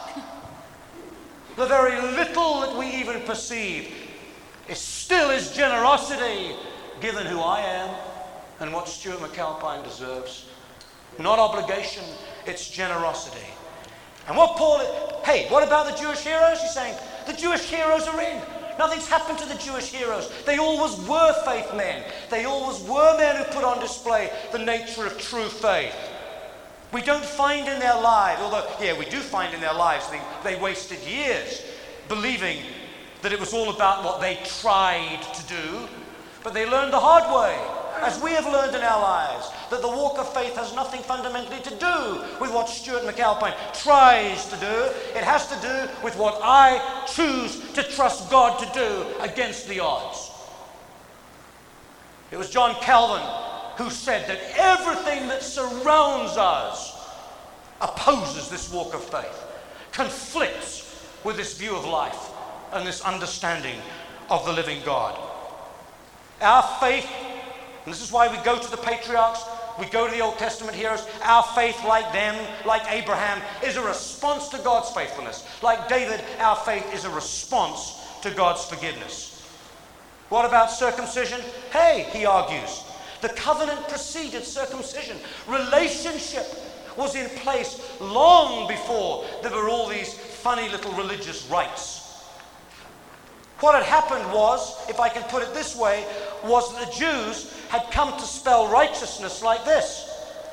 The very little that we even perceive is still his generosity, given who I am and what Stuart McAlpine deserves. Not obligation, it's generosity. And what Paul, hey, what about the Jewish heroes? He's saying, the Jewish heroes are in. Nothing's happened to the Jewish heroes. They always were faith men. They always were men who put on display the nature of true faith. We don't find in their lives, although, yeah, we do find in their lives they wasted years believing that it was all about what they tried to do, but they learned the hard way, as we have learned in our lives, that the walk of faith has nothing fundamentally to do with what Stuart McAlpine tries to do. It has to do with what I choose to trust God to do against the odds. It was John Calvin who said that everything that surrounds us opposes this walk of faith, conflicts with this view of life and this understanding of the living God. Our faith, and this is why we go to the patriarchs, we go to the Old Testament heroes, our faith, like them, like Abraham, is a response to God's faithfulness. Like David, our faith is a response to God's forgiveness. What about circumcision? Hey, he argues, the covenant preceded circumcision. Relationship was in place long before there were all these funny little religious rites. What had happened was, if I can put it this way, was that the Jews had come to spell righteousness like this.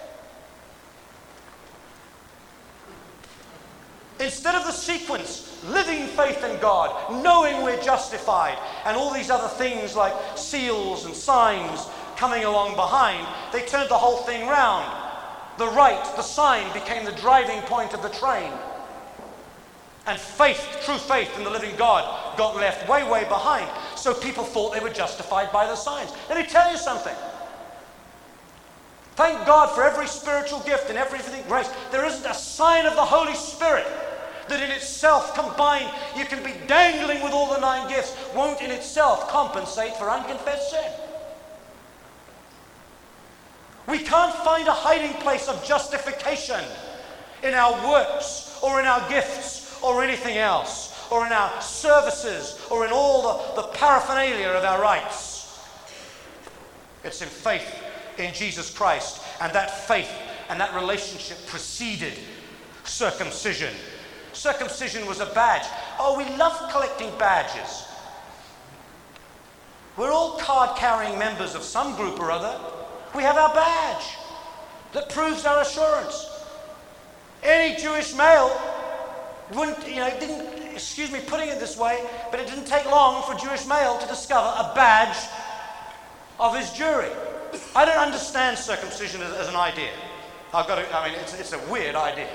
Instead of the sequence, living faith in God, knowing we're justified, and all these other things like seals and signs coming along behind, they turned the whole thing round. The rite, the sign, became the driving point of the train. And faith, true faith in the living God, got left way, way behind. So people thought they were justified by the signs. Let me tell you something. Thank God for every spiritual gift and everything grace. There isn't a sign of the Holy Spirit that in itself combined, you can be dangling with all the 9 gifts, won't in itself compensate for unconfessed sin. We can't find a hiding place of justification in our works or in our gifts or anything else, or in our services, or in all the paraphernalia of our rites. It's in faith in Jesus Christ, and that faith and that relationship preceded circumcision. Circumcision was a badge. Oh, we love collecting badges. We're all card-carrying members of some group or other. We have our badge that proves our assurance. Any Jewish male didn't, excuse me putting it this way, but it didn't take long for a Jewish male to discover a badge of his Jewry. I don't understand circumcision as an idea. It's a weird idea.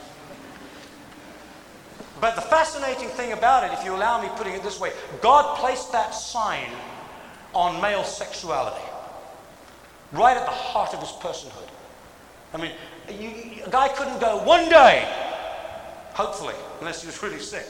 But the fascinating thing about it, if you allow me putting it this way, God placed that sign on male sexuality, right at the heart of his personhood. I mean, a guy couldn't go one day, hopefully, unless he was really sick,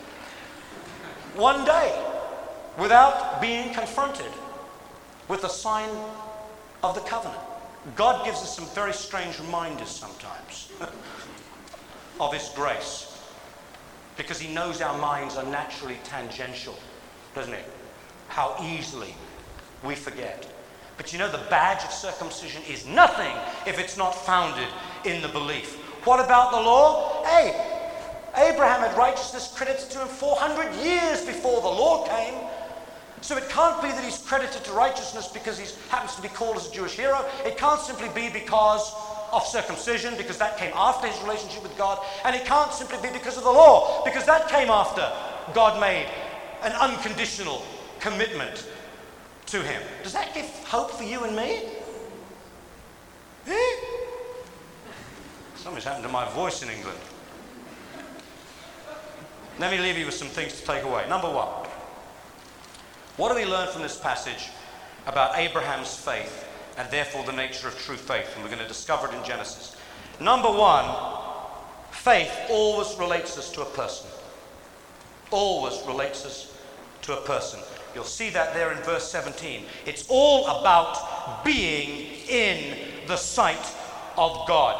one day without being confronted with the sign of the covenant. God gives us some very strange reminders sometimes of his grace, because he knows our minds are naturally tangential, doesn't he? How easily we forget. But you know, the badge of circumcision is nothing if it's not founded in the belief. What about the law? Hey, Abraham had righteousness credited to him 400 years before the law came. So it can't be that he's credited to righteousness because he happens to be called as a Jewish hero. It can't simply be because of circumcision, because that came after his relationship with God. And it can't simply be because of the law, because that came after God made an unconditional commitment to him. Does that give hope for you and me? Something's happened to my voice in England. Let me leave you with some things to take away. Number one, what do we learn from this passage about Abraham's faith and therefore the nature of true faith? And we're going to discover it in Genesis. Number one, faith always relates us to a person. Always relates us to a person. You'll see that there in verse 17. It's all about being in the sight of God.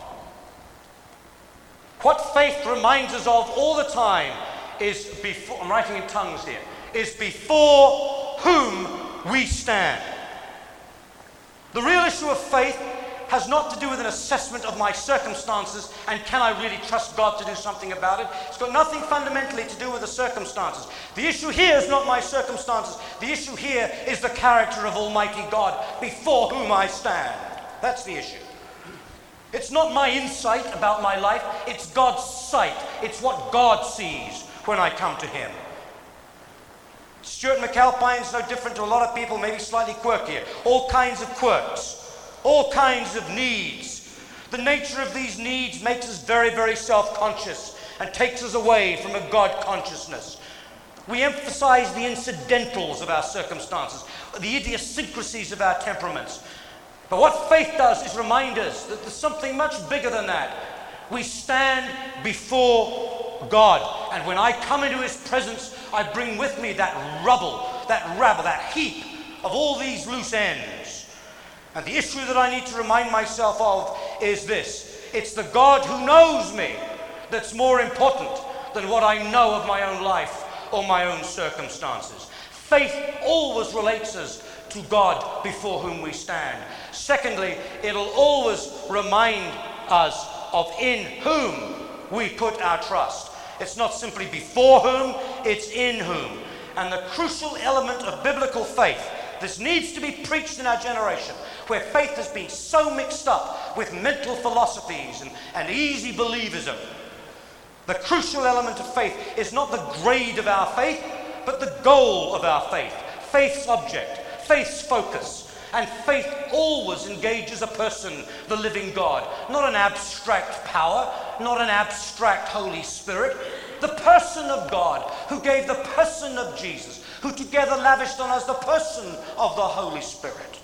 What faith reminds us of all the time is before, I'm writing in tongues here, is before whom we stand. The real issue of faith has not to do with an assessment of my circumstances and can I really trust God to do something about it. It's got nothing fundamentally to do with the circumstances. The issue here is not my circumstances. The issue here is the character of Almighty God before whom I stand. That's the issue. It's not my insight about my life. It's God's sight. It's what God sees when I come to him. Stuart McAlpine's no different to a lot of people, maybe slightly quirkier. All kinds of quirks. All kinds of needs. The nature of these needs makes us very, very self-conscious and takes us away from a God consciousness. We emphasize the incidentals of our circumstances, the idiosyncrasies of our temperaments. But what faith does is remind us that there's something much bigger than that. We stand before God, and when I come into his presence, I bring with me that rubble, that heap of all these loose ends. And the issue that I need to remind myself of is this. It's the God who knows me that's more important than what I know of my own life or my own circumstances. Faith always relates us to God before whom we stand. Secondly, it'll always remind us of in whom we put our trust. It's not simply before whom, it's in whom. And the crucial element of biblical faith, this needs to be preached in our generation, where faith has been so mixed up with mental philosophies and easy believism. The crucial element of faith is not the grade of our faith, but the goal of our faith. Faith's object, faith's focus. And faith always engages a person, the living God. Not an abstract power, not an abstract Holy Spirit. The person of God, who gave the person of Jesus, who together lavished on us the person of the Holy Spirit.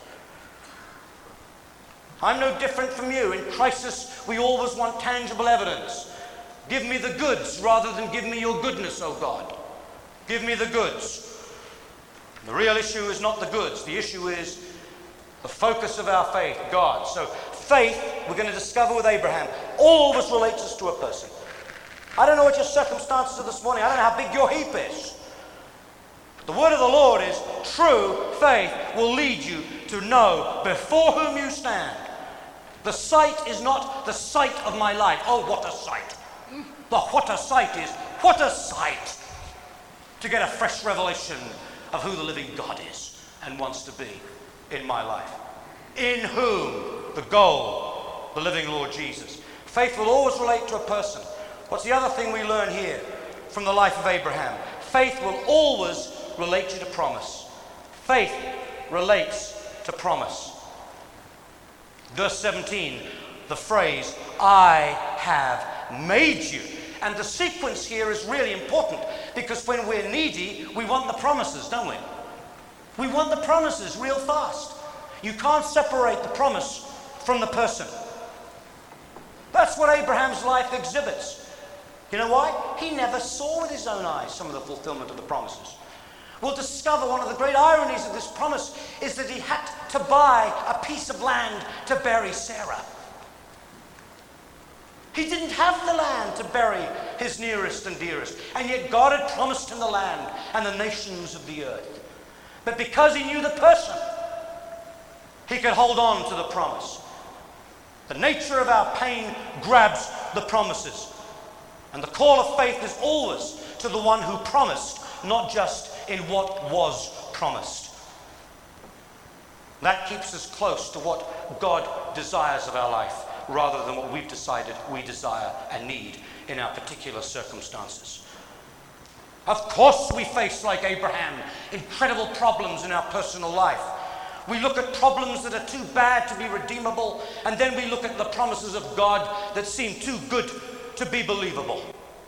I'm no different from you. In crisis, we always want tangible evidence. Give me the goods rather than give me your goodness, O God. Give me the goods. The real issue is not the goods. The issue is the focus of our faith, God. So faith, we're going to discover with Abraham, always relates us to a person. I don't know what your circumstances are this morning. I don't know how big your heap is. The word of the Lord is true faith will lead you to know before whom you stand. The sight is not the sight of my life. Oh, what a sight. The what a sight is, what a sight to get a fresh revelation of who the living God is and wants to be in my life. In whom, the goal, the living Lord Jesus. Faith will always relate to a person. What's the other thing we learn here from the life of Abraham? Faith will always relate you to promise. Faith relates to promise. Verse 17, the phrase, I have made you. And the sequence here is really important because when we're needy, we want the promises, don't we? We want the promises real fast. You can't separate the promise from the person. That's what Abraham's life exhibits. You know why? He never saw with his own eyes some of the fulfillment of the promises. We'll discover one of the great ironies of this promise is that he had to buy a piece of land to bury Sarah. He didn't have the land to bury his nearest and dearest, and yet God had promised him the land and the nations of the earth. But because he knew the person, he could hold on to the promise. The nature of our pain grabs the promises. And the call of faith is always to the one who promised, not just in what was promised. That keeps us close to what God desires of our life, rather than what we've decided we desire and need in our particular circumstances. Of course we face, like Abraham, incredible problems in our personal life. We look at problems that are too bad to be redeemable, and then we look at the promises of God that seem too good to be believable.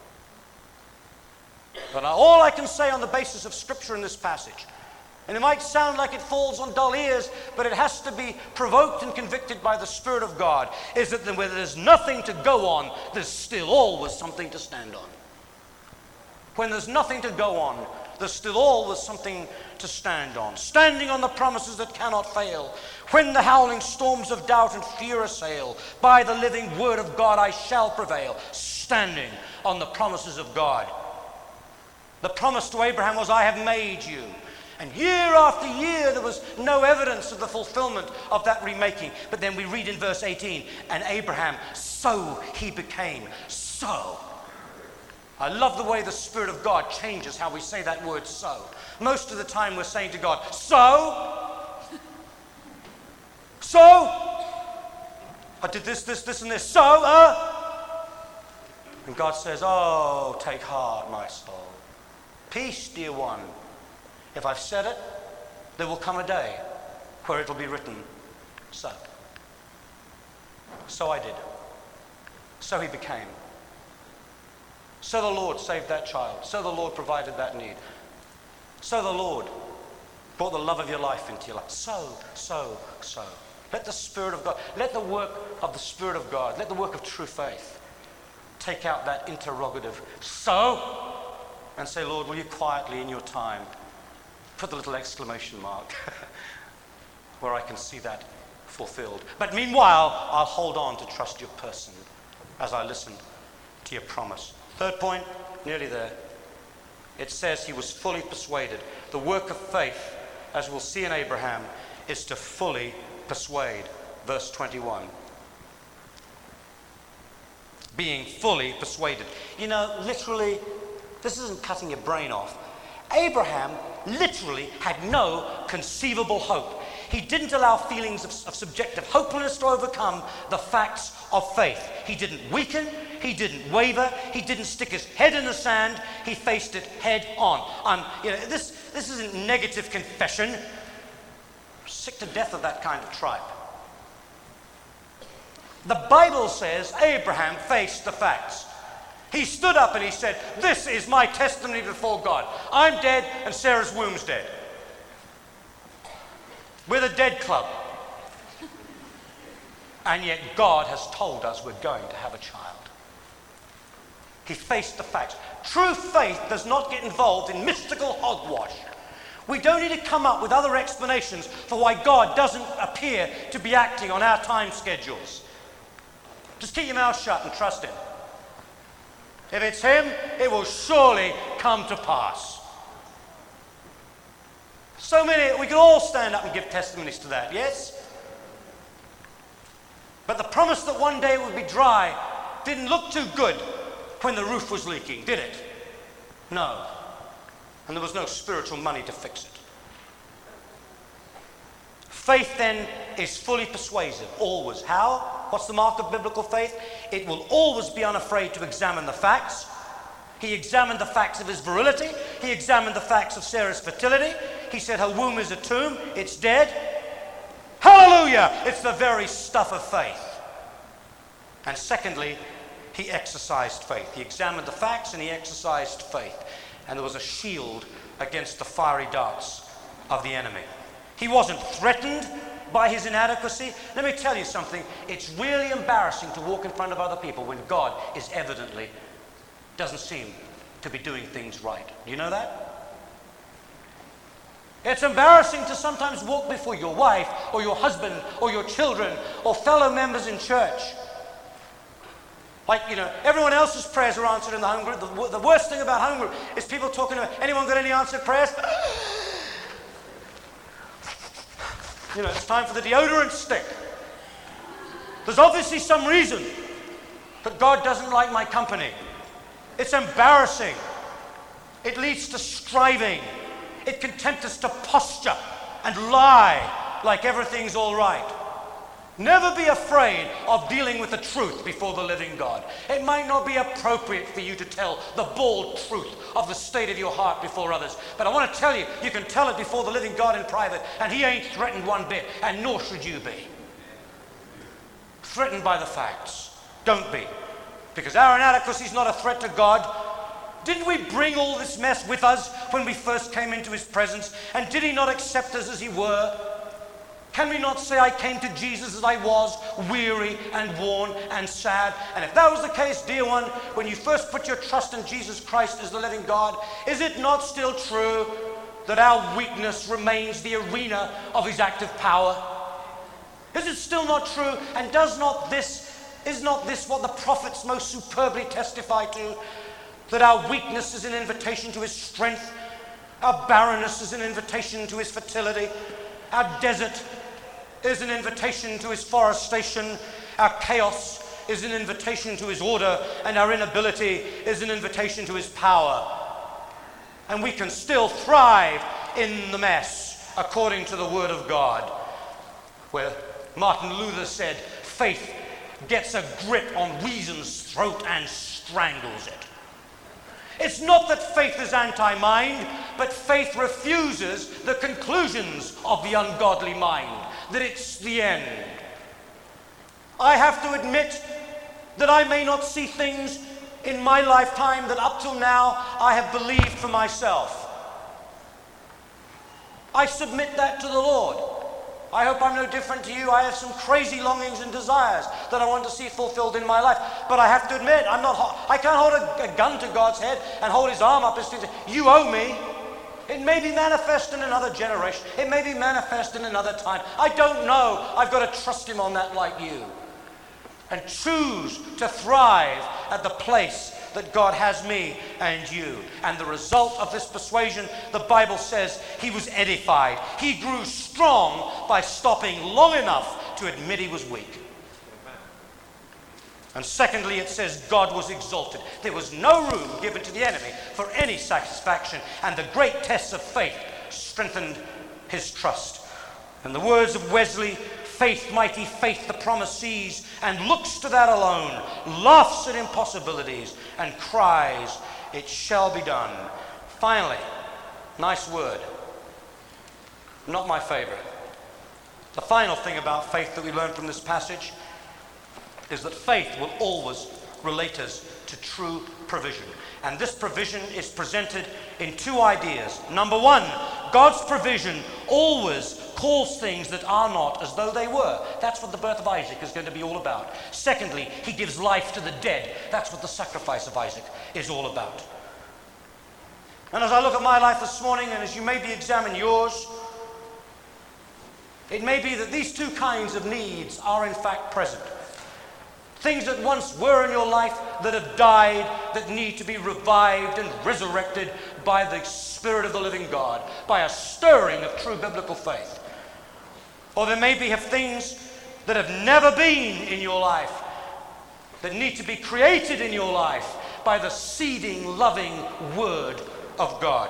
But all I can say on the basis of Scripture in this passage, and it might sound like it falls on dull ears, but it has to be provoked and convicted by the Spirit of God, is that when there's nothing to go on, there's still always something to stand on. When there's nothing to go on, there's still always something to stand on. Standing on the promises that cannot fail. When the howling storms of doubt and fear assail, by the living word of God I shall prevail. Standing on the promises of God. The promise to Abraham was, I have made you. And year after year there was no evidence of the fulfillment of that remaking. But then we read in verse 18, and Abraham, so he became. So. I love the way the Spirit of God changes how we say that word so. Most of the time we're saying to God, so? So? I did this, and this. So? And God says, oh, take heart, my soul. Peace, dear one. If I've said it, there will come a day where it will be written, so. So I did. So he became. So the Lord saved that child. So the Lord provided that need. So the Lord brought the love of your life into your life. So. Let the Spirit of God, let the work of the Spirit of God, let the work of true faith take out that interrogative, so, and say, Lord, will you quietly in your time put the little exclamation mark where I can see that fulfilled. But meanwhile, I'll hold on to trust your person as I listen to your promise. Third point, nearly there. It says he was fully persuaded. The work of faith, as we'll see in Abraham, is to fully persuade. Verse 21. Being fully persuaded. You know, literally, this isn't cutting your brain off. Abraham literally had no conceivable hope. He didn't allow feelings of subjective hopelessness to overcome the facts of faith. He didn't weaken, he didn't waver, he didn't stick his head in the sand, he faced it head on. This isn't negative confession. I'm sick to death of that kind of tripe. The Bible says Abraham faced the facts. He stood up and he said, this is my testimony before God. I'm dead and Sarah's womb's dead. We're the dead club. And yet God has told us we're going to have a child. He faced the facts. True faith does not get involved in mystical hogwash. We don't need to come up with other explanations for why God doesn't appear to be acting on our time schedules. Just keep your mouth shut and trust him. If it's him, it will surely come to pass. So many, we can all stand up and give testimonies to that, yes? But the promise that one day it would be dry didn't look too good when the roof was leaking, did it? No. And there was no spiritual money to fix it. Faith then is fully persuasive, always. How? What's the mark of biblical faith? It will always be unafraid to examine the facts. He examined the facts of his virility. He examined the facts of Sarah's fertility. He said her womb is a tomb, it's dead. Hallelujah! It's the very stuff of faith. And secondly, he exercised faith. He examined the facts and he exercised faith. And there was a shield against the fiery darts of the enemy. He wasn't threatened by his inadequacy. Let me tell you something. It's really embarrassing to walk in front of other people when God is evidently doesn't seem to be doing things right. Do you know that? It's embarrassing to sometimes walk before your wife or your husband or your children or fellow members in church. Like, everyone else's prayers are answered in the home group. The worst thing about home group is people talking about, anyone got any answered prayers? It's time for the deodorant stick. There's obviously some reason that God doesn't like my company. It's embarrassing. It leads to striving. It can tempt us to posture and lie like everything's all right. Never be afraid of dealing with the truth before the living God. It might not be appropriate for you to tell the bald truth of the state of your heart before others. But I want to tell you, you can tell it before the living God in private, and he ain't threatened one bit, and nor should you be. Threatened by the facts. Don't be. Because our inadequacy is not a threat to God. Didn't we bring all this mess with us when we first came into his presence? And did he not accept us as he were? Can we not say, I came to Jesus as I was, weary and worn and sad? And if that was the case, dear one, when you first put your trust in Jesus Christ as the living God, is it not still true that our weakness remains the arena of his active power? Is it still not true? And is not this what the prophets most superbly testify to? That our weakness is an invitation to his strength. Our barrenness is an invitation to his fertility. Our desert is an invitation to his forestation. Our chaos is an invitation to his order. And our inability is an invitation to his power. And we can still thrive in the mess according to the word of God. Where Martin Luther said, faith gets a grip on reason's throat and strangles it. It's not that faith is anti-mind, but faith refuses the conclusions of the ungodly mind, that it's the end. I have to admit that I may not see things in my lifetime that up till now I have believed for myself. I submit that to the Lord. I hope I'm no different to you. I have some crazy longings and desires that I want to see fulfilled in my life. But I have to admit, I can't hold a gun to God's head and hold his arm up his sleeve and say, you owe me. It may be manifest in another generation. It may be manifest in another time. I don't know. I've got to trust him on that like you. And choose to thrive at the place that God has me and you. And the result of this persuasion, the Bible says, he was edified. He grew strong by stopping long enough to admit he was weak. And secondly, it says God was exalted. There was no room given to the enemy for any satisfaction, and the great tests of faith strengthened his trust. In the words of Wesley, faith, mighty faith, the promise sees and looks to that alone, laughs at impossibilities and cries, it shall be done. Finally, nice word, not my favorite. The final thing about faith that we learn from this passage is that faith will always relate us to true provision. And this provision is presented in two ideas. Number one, God's provision always calls things that are not as though they were. That's what the birth of Isaac is going to be all about. Secondly, he gives life to the dead. That's what the sacrifice of Isaac is all about. And as I look at my life this morning, and as you maybe examine yours, it may be that these two kinds of needs are in fact present. Things that once were in your life that have died, that need to be revived and resurrected by the Spirit of the living God, by a stirring of true biblical faith. Or there may be things that have never been in your life that need to be created in your life by the seeding, loving Word of God.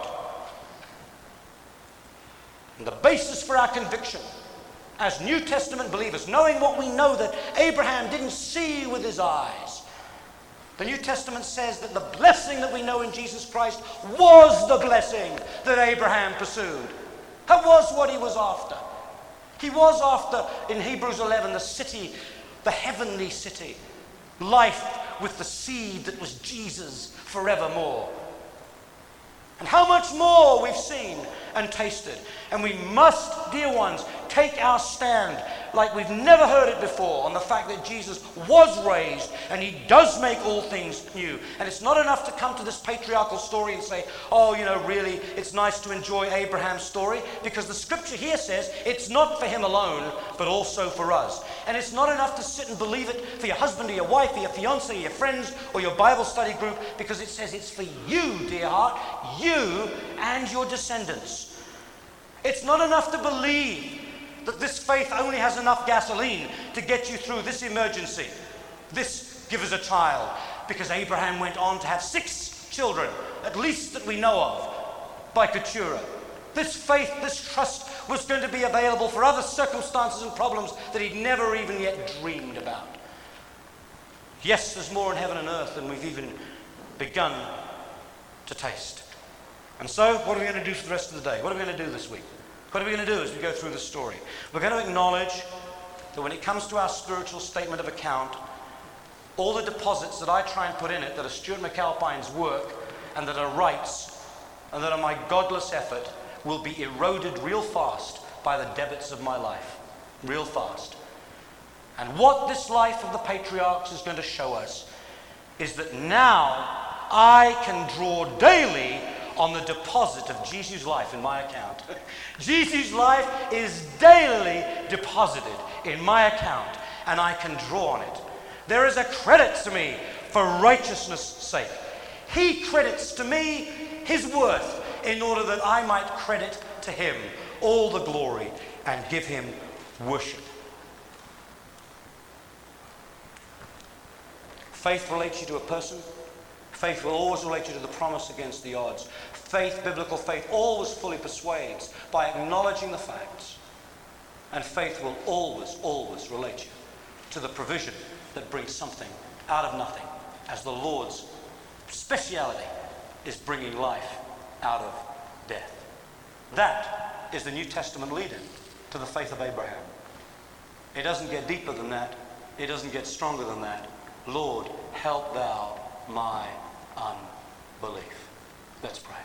And the basis for our conviction as New Testament believers, knowing what we know that Abraham didn't see with his eyes, the New Testament says that the blessing that we know in Jesus Christ was the blessing that Abraham pursued. That was what he was after. He was after, in Hebrews 11, the city, the heavenly city, life with the seed that was Jesus forevermore. And how much more we've seen and tasted. And we must, dear ones, take our stand like we've never heard it before on the fact that Jesus was raised and he does make all things new. And it's not enough to come to this patriarchal story and say, oh, really, it's nice to enjoy Abraham's story, because the scripture here says it's not for him alone, but also for us. And it's not enough to sit and believe it for your husband or your wife or your fiance or your friends or your Bible study group, because it says it's for you, dear heart, you and your descendants. It's not enough to believe that this faith only has enough gasoline to get you through this emergency, this give us a child, because Abraham went on to have 6 children, at least that we know of, by Keturah. This faith, this trust was going to be available for other circumstances and problems that he'd never even yet dreamed about. Yes, there's more in heaven and earth than we've even begun to taste. And so, what are we going to do for the rest of the day? What are we going to do this week? What are we going to do as we go through the story? We're going to acknowledge that when it comes to our spiritual statement of account, all the deposits that I try and put in it that are Stuart McAlpine's work and that are rights and that are my godless effort will be eroded real fast by the debits of my life. Real fast. And what this life of the patriarchs is going to show us is that now I can draw daily on the deposit of Jesus' life in my account. Jesus' life is daily deposited in my account, and I can draw on it. There is a credit to me for righteousness' sake. He credits to me his worth in order that I might credit to him all the glory and give him worship. Faith relates you to a person. Faith will always relate you to the promise against the odds. Faith, biblical faith, always fully persuades by acknowledging the facts. And faith will always, always relate you to the provision that brings something out of nothing, as the Lord's speciality is bringing life out of death. That is the New Testament lead-in to the faith of Abraham. It doesn't get deeper than that. It doesn't get stronger than that. Lord, help thou my unbelief. Let's pray.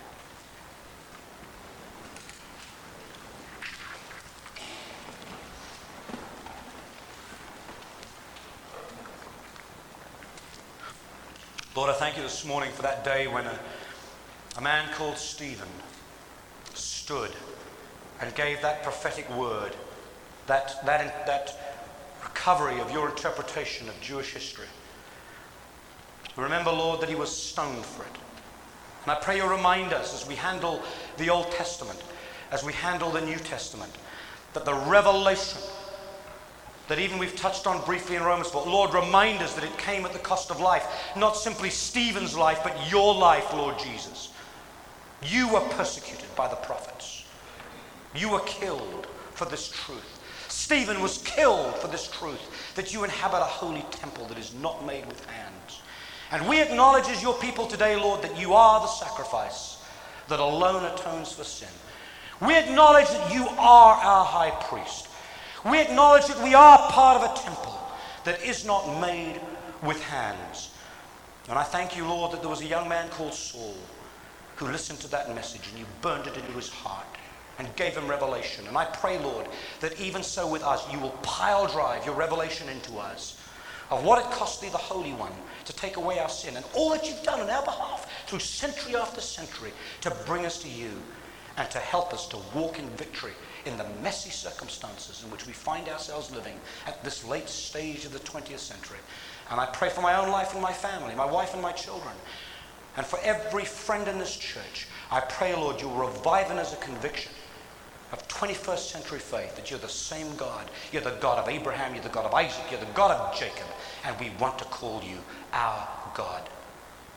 Lord, I thank you this morning for that day when a man called Stephen stood and gave that prophetic word, that recovery of your interpretation of Jewish history. Remember, Lord, that he was stoned for it. And I pray you'll remind us as we handle the Old Testament, as we handle the New Testament, that the revelation that even we've touched on briefly in Romans 4, Lord, remind us that it came at the cost of life, not simply Stephen's life, but your life, Lord Jesus. You were persecuted by the prophets. You were killed for this truth. Stephen was killed for this truth, that you inhabit a holy temple that is not made with hands. And we acknowledge as your people today, Lord, that you are the sacrifice that alone atones for sin. We acknowledge that you are our high priest. We acknowledge that we are part of a temple that is not made with hands. And I thank you, Lord, that there was a young man called Saul who listened to that message and you burned it into his heart and gave him revelation. And I pray, Lord, that even so with us, you will pile drive your revelation into us of what it cost thee, the Holy One, to take away our sin and all that you've done on our behalf through century after century to bring us to you and to help us to walk in victory in the messy circumstances in which we find ourselves living at this late stage of the 20th century. And I pray for my own life and my family, my wife and my children, and for every friend in this church. I pray, Lord, you'll revive in us a conviction of 21st century faith that you're the same God. You're the God of Abraham, you're the God of Isaac, you're the God of Jacob, and we want to call you our God.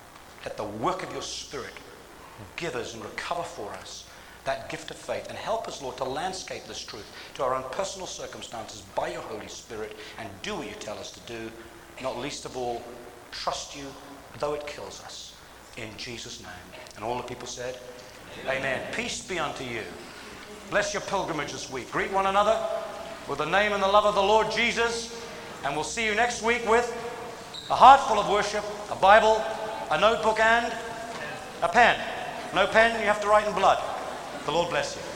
let the work of your Spirit give us and recover for us that gift of faith, and help us, Lord, to landscape this truth to our own personal circumstances by your Holy Spirit, and do what you tell us to do, not least of all, trust you, though it kills us. In Jesus' name. And all the people said, Amen. Peace be unto you. Bless your pilgrimage this week. Greet one another with the name and the love of the Lord Jesus, and we'll see you next week with a heart full of worship, a Bible, a notebook, and a pen. No pen, you have to write in blood. The Lord bless you.